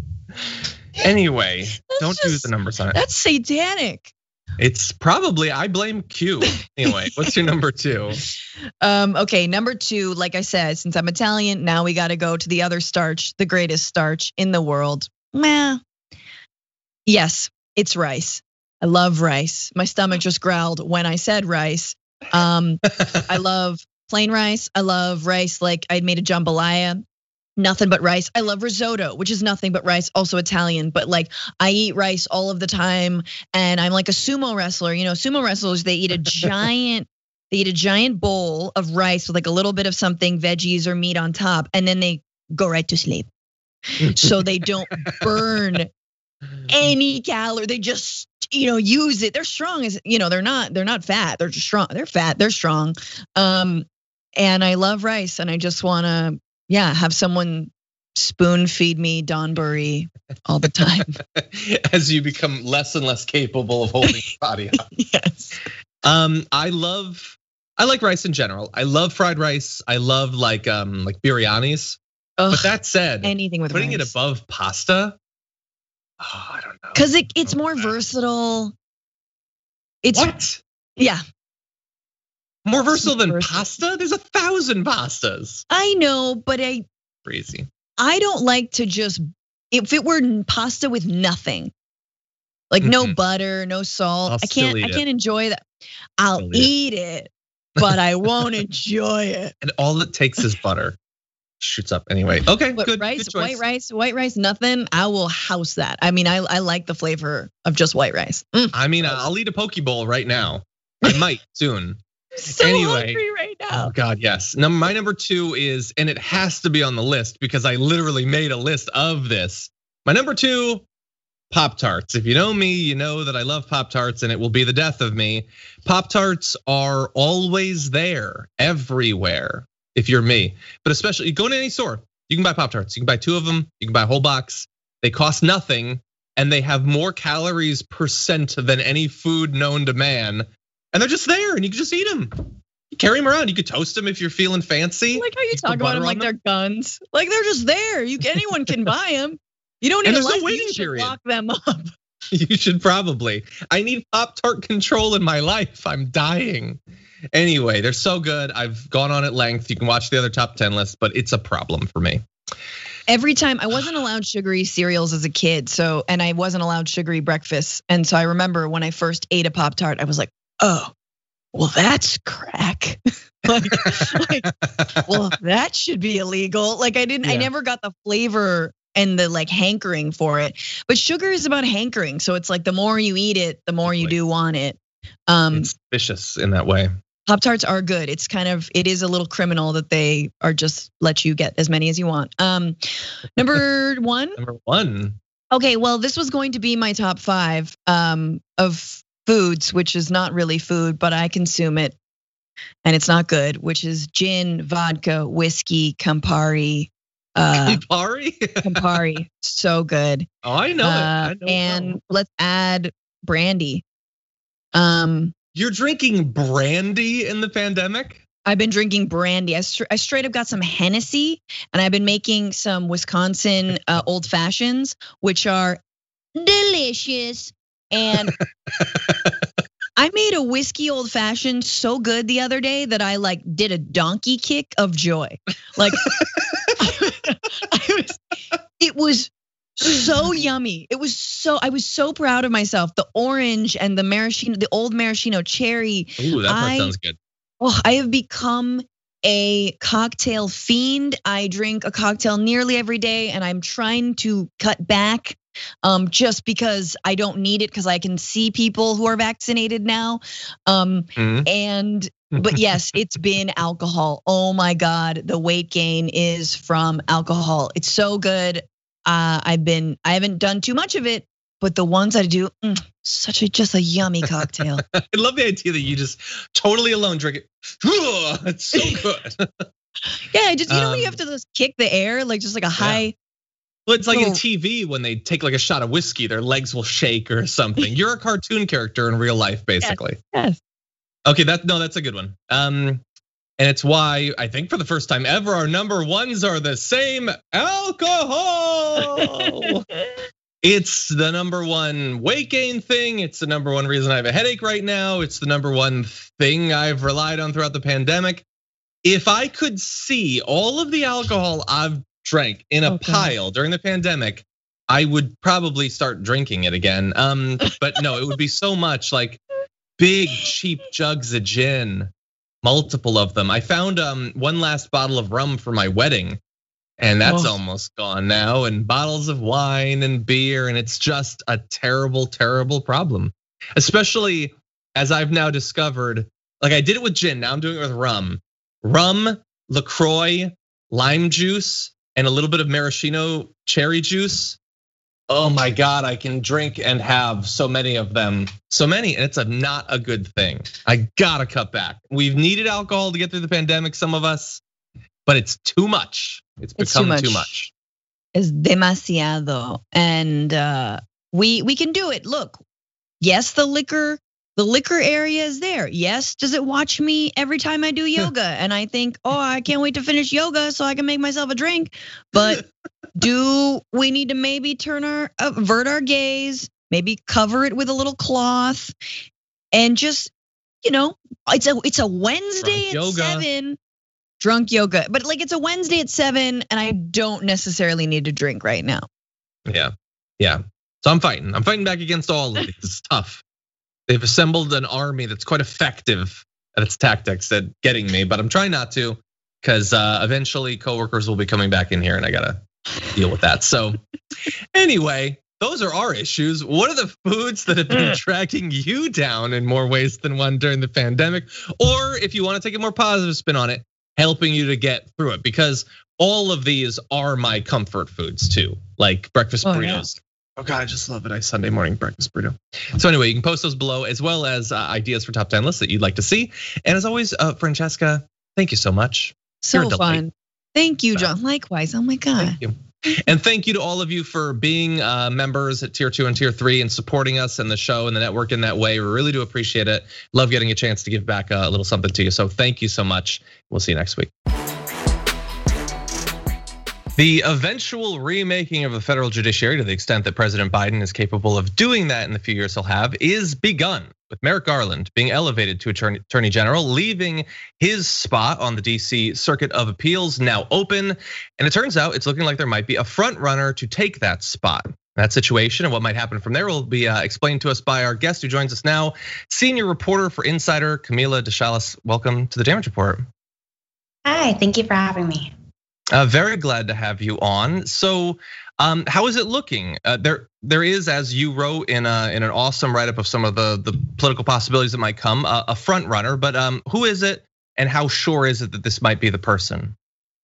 Anyway, don't do just- the numbers on it. That's satanic. It's probably, I blame Q. Anyway, what's your number two? Um, okay, number two, like I said, since I'm Italian, now we got to go to the other starch, the greatest starch in the world. Meh. Yes, it's rice. I love rice. My stomach just growled when I said rice. Um, I love plain rice. I love rice like I made a jambalaya. Nothing but rice. I love risotto, which is nothing but rice, also Italian, but like I eat rice all of the time and I'm like a sumo wrestler. You know, sumo wrestlers, they eat a giant, they eat a giant bowl of rice with like a little bit of something, veggies or meat on top, and then they go right to sleep. So they don't burn any calorie. They just, you know, use it. They're strong as, you know, they're not, they're not fat. They're just strong. They're fat, they're strong. Um, and I love rice and I just wanna, yeah, have someone spoon feed me Donburi all the time. As you become less and less capable of holding your body up. Yes. Um, I love, I like rice in general. I love fried rice. I love like um like biryanis. Ugh, But that said, anything with putting rice. it above pasta, oh, I don't know. Cause it, it's Oh, more God. versatile. It's What? yeah, More versatile than versatile. pasta? There's a thousand pastas. I know, but I Crazy. I don't like to just, if it were pasta with nothing, like no Mhm. butter, no salt, I'll I can't still eat I it. can't enjoy that. I'll Still eat eat it, but I won't enjoy it. And all it takes is butter. shoots up anyway. Okay, But good. rice, good choice. white rice, white rice, nothing. I will house that. I mean, I, I like the flavor of just white rice. Mm. I mean, I'll eat a poke bowl right now. I might soon. So Anyway. hungry right now. Oh God, yes. Number my number two is, and it has to be on the list because I literally made a list of this. My number two, Pop-Tarts. If you know me, you know that I love Pop-Tarts and it will be the death of me. Pop-Tarts are always there, everywhere, if you're me. But especially, you go to any store, you can buy Pop-Tarts. You can buy two of them, you can buy a whole box. They cost nothing and they have more calories percent than any food known to man. And they're just there and you can just eat them. You carry them around, you could toast them if you're feeling fancy. I like how you put talk about butter them on like they're guns. Like they're just there. You anyone can buy them. You don't And even there's no like waiting you should period. lock them up. You should probably. I need Pop-Tart control in my life. I'm dying. Anyway, they're so good. I've gone on at length. You can watch the other top ten list, but it's a problem for me. Every time I wasn't allowed sugary cereals as a kid, so and I wasn't allowed sugary breakfast. And so I remember when I first ate a Pop-Tart, I was like, oh, well, that's crack. like, like, well, that should be illegal. Like I didn't, I Yeah. never got the flavor and the like hankering for it. But sugar is about hankering. So it's like the more you eat it, the more you do want it. Um, It's vicious in that way. Pop-Tarts are good. It's kind of, it is a little criminal that they are just let you get as many as you want. Um, number one. Number one. Okay, well, this was going to be my top five um, of foods, which is not really food, but I consume it and it's not good, which is gin, vodka, whiskey, Campari. Uh, Campari? Campari, so good. Oh, I know it. I Uh, know it and well. let's add brandy. Um, You're drinking brandy in the pandemic? I've been drinking brandy. I, str- I straight up got some Hennessy, and I've been making some Wisconsin uh, old fashions, which are delicious. And I made a whiskey old fashioned so good the other day that I like did a donkey kick of joy. Like I was, it was so yummy. It was so, I was so proud of myself. The orange and the maraschino, the old maraschino cherry. Ooh, that part I- sounds good. Oh, I have become a cocktail fiend. I drink a cocktail nearly every day and I'm trying to cut back um, just because I don't need it because I can see people who are vaccinated now. Um, Mhm. and, but yes, it's been alcohol. Oh my God, the weight gain is from alcohol. It's so good. Uh, I've been, I haven't done too much of it, but the ones I do, mm, such a, just a yummy cocktail. I love the idea that you just totally alone drink it. It's so good. Yeah, I just you know when you Um, have to just kick the air, like just like a high. Well, it's like in Little- T V when they take like a shot of whiskey, their legs will shake or something. You're a cartoon character in real life, basically. Yes. Okay, that no, that's a good one. Um, and it's why I think for the first time ever, our number ones are the same alcohol. It's the number one weight gain thing. It's the number one reason I have a headache right now. It's the number one thing I've relied on throughout the pandemic. If I could see all of the alcohol I've drank in a Oh, God. pile during the pandemic, I would probably start drinking it again. Um, but no, it would be so much like big cheap jugs of gin, multiple of them. I found um one last bottle of rum for my wedding. And that's Oh. almost gone now, and bottles of wine and beer, and it's just a terrible, terrible problem. Especially as I've now discovered, like I did it with gin, now I'm doing it with rum. Rum, LaCroix, lime juice, and a little bit of maraschino cherry juice. Oh my God, I can drink and have so many of them. So many, and it's a not a good thing. I gotta cut back. We've needed alcohol to get through the pandemic, some of us, but it's too much. It's It's too become much. too much. Es demasiado, and uh, we we can do it. Look, yes, the liquor the liquor area is there. Yes, does it watch me every time I do yoga? And I think, oh, I can't wait to finish yoga so I can make myself a drink. But do we need to maybe turn our avert our gaze, maybe cover it with a little cloth, and just you know, it's a it's a Wednesday Drunk at yoga. seven. Drunk yoga, but like it's a Wednesday at seven, and I don't necessarily need to drink right now. Yeah, yeah. So I'm fighting. I'm fighting back against all of these. It's tough. They've assembled an army that's quite effective at its tactics at getting me, but I'm trying not to because uh, eventually coworkers will be coming back in here and I gotta deal with that. So anyway, those are our issues. What are the foods that have been dragging you down in more ways than one during the pandemic? Or if you want to take a more positive spin on it, helping you to get through it, because all of these are my comfort foods too, like breakfast burritos. Oh, yeah. Oh God, I just love it. I Sunday morning breakfast burrito. So anyway, you can post those below, as well as ideas for top ten lists that you'd like to see. And as always, Francesca, thank you so much. So fun. Thank you, John. Likewise. Oh my God. Thank you. And thank you to all of you for being members at tier two and tier three and supporting us and the show and the network in that way. We really do appreciate it. Love getting a chance to give back a little something to you. So thank you so much. We'll see you next week. The eventual remaking of the federal judiciary, to the extent that President Biden is capable of doing that in the few years he'll have, is begun, with Merrick Garland being elevated to Attorney General, leaving his spot on the D C Circuit of Appeals now open. And it turns out it's looking like there might be a front runner to take that spot. That situation and what might happen from there will be explained to us by our guest who joins us now, senior reporter for Insider, Camila DeShalis. Welcome to the Damage Report. Hi, thank you for having me. Uh, very glad to have you on. So, um, how is it looking? Uh, there, there is, as you wrote in a, in an awesome write-up of some of the the political possibilities that might come, uh, a front runner. But um, who is it, and how sure is it that this might be the person?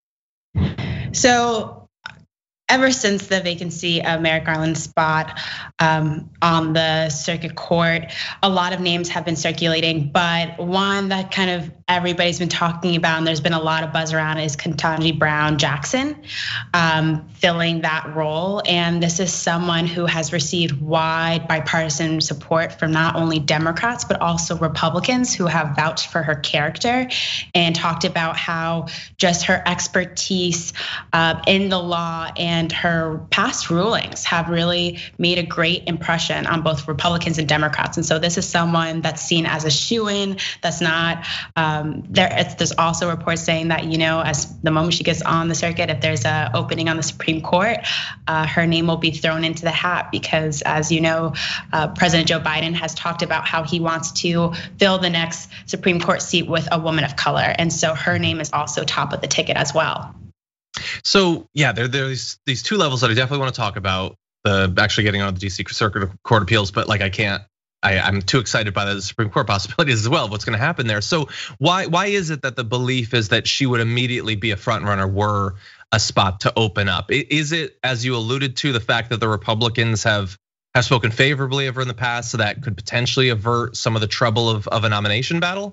So, ever since the vacancy of Merrick Garland's spot um, on the circuit court, a lot of names have been circulating, but one that kind of everybody's been talking about, and there's been a lot of buzz around, is Ketanji Brown Jackson um, filling that role. And this is someone who has received wide bipartisan support from not only Democrats, but also Republicans who have vouched for her character and talked about how just her expertise uh, in the law and her past rulings have really made a great impression on both Republicans and Democrats. And so this is someone that's seen as a shoo-in, that's not, um, there. There's also reports saying that, you know, as the moment she gets on the circuit, if there's an opening on the Supreme Court, uh, her name will be thrown into the hat because, as you know, uh, President Joe Biden has talked about how he wants to fill the next Supreme Court seat with a woman of color. And so her name is also top of the ticket as well. So yeah, there there's these two levels that I definitely want to talk about. The actually getting on the D C Circuit Court of Appeals, but like I can't. I, I'm too excited by the Supreme Court possibilities as well. What's going to happen there? So why why is it that the belief is that she would immediately be a front runner were a spot to open up? Is it, as you alluded to, the fact that the Republicans have have spoken favorably of her in the past, so that could potentially avert some of the trouble of, of a nomination battle?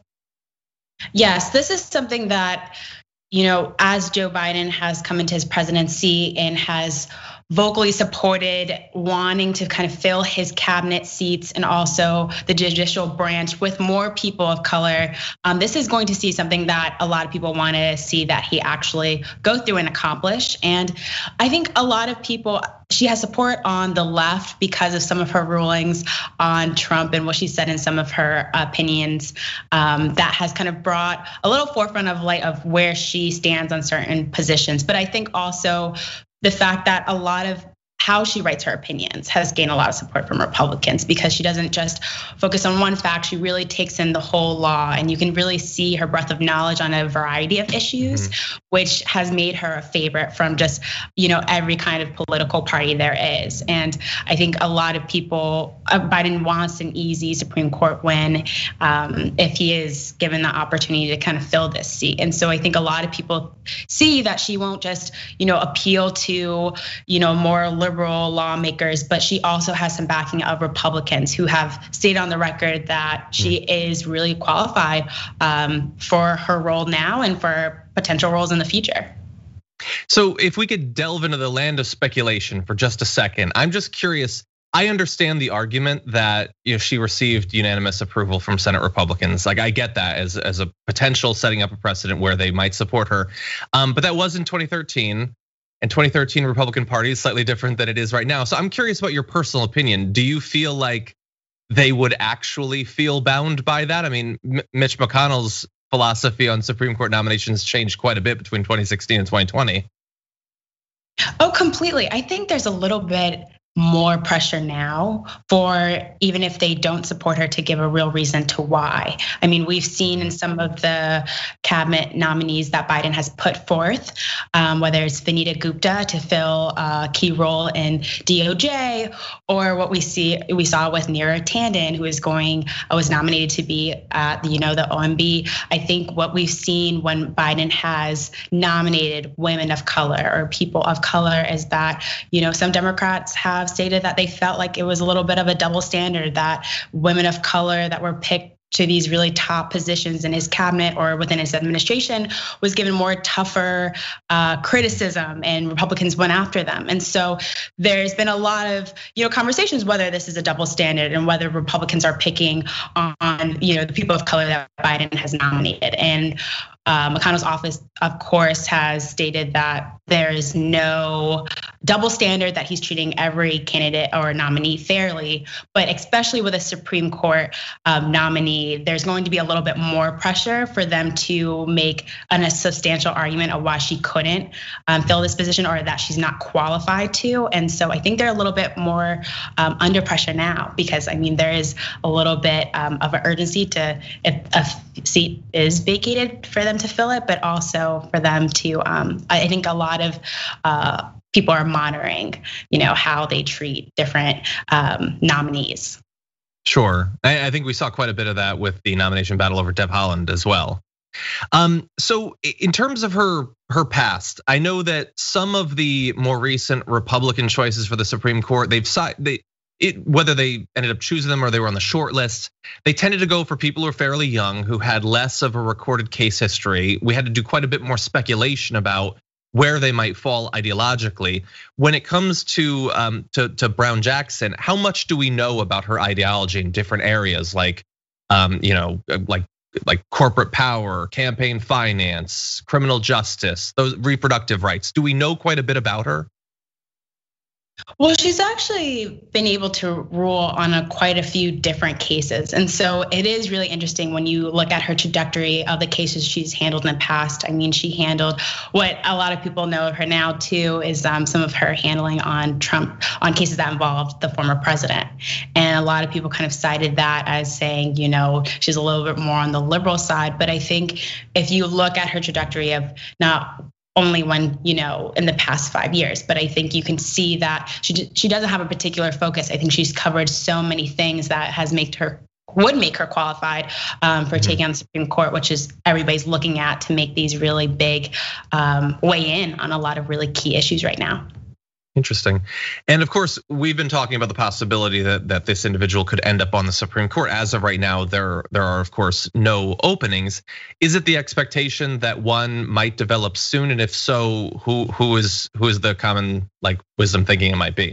Yes, this is something that, you know, as Joe Biden has come into his presidency and has vocally supported wanting to kind of fill his cabinet seats and also the judicial branch with more people of color. Um, this is going to see something that a lot of people want to see that he actually go through and accomplish. And I think a lot of people, she has support on the left because of some of her rulings on Trump and what she said in some of her opinions um, that has kind of brought a little forefront of light of where she stands on certain positions. But I think also the fact that a lot of how she writes her opinions has gained a lot of support from Republicans because she doesn't just focus on one fact, she really takes in the whole law, and you can really see her breadth of knowledge on a variety of issues, mm-hmm. which has made her a favorite from just, you know, every kind of political party there is. And I think a lot of people, Biden wants an easy Supreme Court win um, if he is given the opportunity to kind of fill this seat. And so I think a lot of people see that she won't just, you know, appeal to, you know, more liberal lawmakers, but she also has some backing of Republicans who have stated on the record that she is really qualified um, for her role now and for potential roles in the future. So if we could delve into the land of speculation for just a second, I'm just curious. I understand the argument that, you know, she received unanimous approval from Senate Republicans. Like I get that as, as a potential setting up a precedent where they might support her. Um, but that was in twenty thirteen. And twenty thirteen Republican Party is slightly different than it is right now. So I'm curious about your personal opinion. Do you feel like they would actually feel bound by that? I mean, Mitch McConnell's philosophy on Supreme Court nominations changed quite a bit between twenty sixteen and twenty twenty. Oh, completely. I think there's a little bit more pressure now for, even if they don't support her, to give a real reason to why. I mean, we've seen in some of the cabinet nominees that Biden has put forth, um, whether it's Vanita Gupta to fill a key role in D O J, or what we see we saw with Neera Tanden, who is going was nominated to be at the, you know, the O M B. I think what we've seen when Biden has nominated women of color or people of color is that, you know, some Democrats have stated that they felt like it was a little bit of a double standard, that women of color that were picked to these really top positions in his cabinet or within his administration was given more tougher uh, criticism, and Republicans went after them. And so there's been a lot of, you know, conversations whether this is a double standard and whether Republicans are picking on, you know, the people of color that Biden has nominated. And Uh, McConnell's office, of course, has stated that there is no double standard, that he's treating every candidate or nominee fairly, but especially with a Supreme Court um, nominee, there's going to be a little bit more pressure for them to make an, a substantial argument of why she couldn't um, fill this position or that she's not qualified to. And so I think they're a little bit more um, under pressure now, because I mean, there is a little bit um, of an urgency to, if a seat is vacated, for them to fill it, but also for them to, um, I think a lot of uh, people are monitoring, you know, how they treat different um, nominees. Sure, I think we saw quite a bit of that with the nomination battle over Deb Haaland as well. Um, so in terms of her her past, I know that some of the more recent Republican choices for the Supreme Court, they've they. It, whether they ended up choosing them or they were on the short list, they tended to go for people who are fairly young, who had less of a recorded case history. We had to do quite a bit more speculation about where they might fall ideologically. When it comes to um, to, to Brown Jackson, how much do we know about her ideology in different areas, like um, you know, like like corporate power, campaign finance, criminal justice, those reproductive rights? Do we know quite a bit about her? Well, she's actually been able to rule on a, quite a few different cases. And so it is really interesting when you look at her trajectory of the cases she's handled in the past. I mean, she handled what a lot of people know of her now too, is um, some of her handling on Trump, on cases that involved the former president. And a lot of people kind of cited that as saying, you know, she's a little bit more on the liberal side. But I think if you look at her trajectory of not only when, you know, in the past five years, but I think you can see that she she doesn't have a particular focus. I think she's covered so many things that has made her, would make her qualified um, for taking on the Supreme Court, which is everybody's looking at to make these really big um, weigh in on a lot of really key issues right now. Interesting. And of course, we've been talking about the possibility that, that this individual could end up on the Supreme Court. As of right now, there, there are, of course, no openings. Is it the expectation that one might develop soon? And if so, who who is who is the common like wisdom thinking it might be?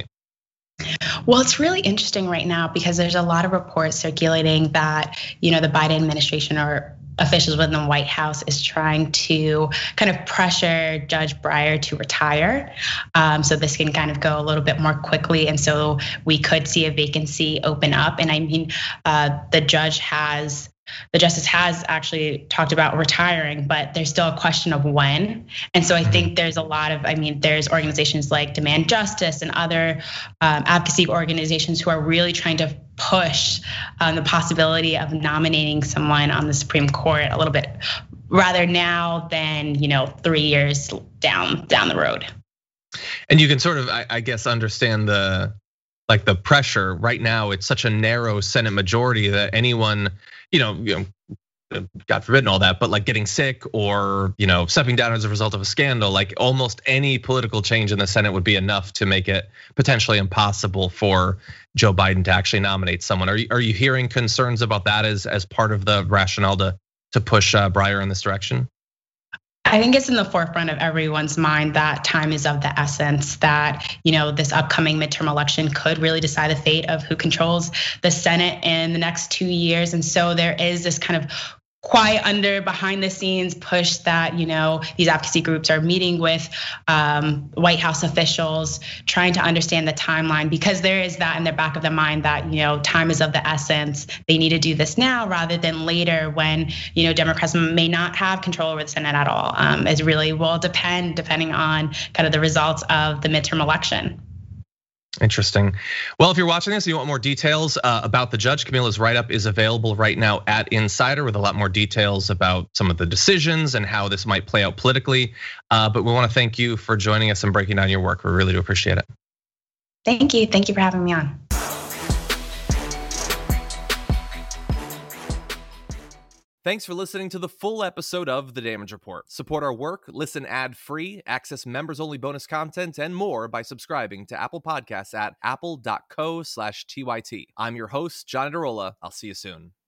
Well, it's really interesting right now because there's a lot of reports circulating that, you know, the Biden administration or officials within the White House is trying to kind of pressure Judge Breyer to retire. Um, so this can kind of go a little bit more quickly. And so we could see a vacancy open up. And I mean, uh, the judge has, the justice has actually talked about retiring, but there's still a question of when. And so I think there's a lot of, I mean, there's organizations like Demand Justice and other um, advocacy organizations who are really trying to push um, the possibility of nominating someone on the Supreme Court a little bit rather now than, you know, three years down down the road. And you can sort of, I guess, understand the like the pressure right now. It's such a narrow Senate majority that anyone, you know, you know, God forbid and all that, but like getting sick or, you know, stepping down as a result of a scandal, like almost any political change in the Senate would be enough to make it potentially impossible for Joe Biden to actually nominate someone. Are you, are you hearing concerns about that as, as part of the rationale to, to push Breyer in this direction? I think it's in the forefront of everyone's mind that time is of the essence, that, you know, this upcoming midterm election could really decide the fate of who controls the Senate in the next two years. And so there is this kind of quiet under behind the scenes push that, you know, these advocacy groups are meeting with um, White House officials, trying to understand the timeline, because there is that in the back of the mind that, you know, time is of the essence. They need to do this now rather than later when, you know, Democrats may not have control over the Senate at all. Um, it really will depend, depending on kind of the results of the midterm election. Interesting. Well, if you're watching this and you want more details uh, about the judge, Camila's write-up is available right now at Insider with a lot more details about some of the decisions and how this might play out politically. Uh, but we want to thank you for joining us and breaking down your work. We really do appreciate it. Thank you. Thank you for having me on. Thanks for listening to the full episode of The Damage Report. Support our work, listen ad-free, access members-only bonus content, and more by subscribing to Apple Podcasts at apple.co slash TYT. I'm your host, John Adarola. I'll see you soon.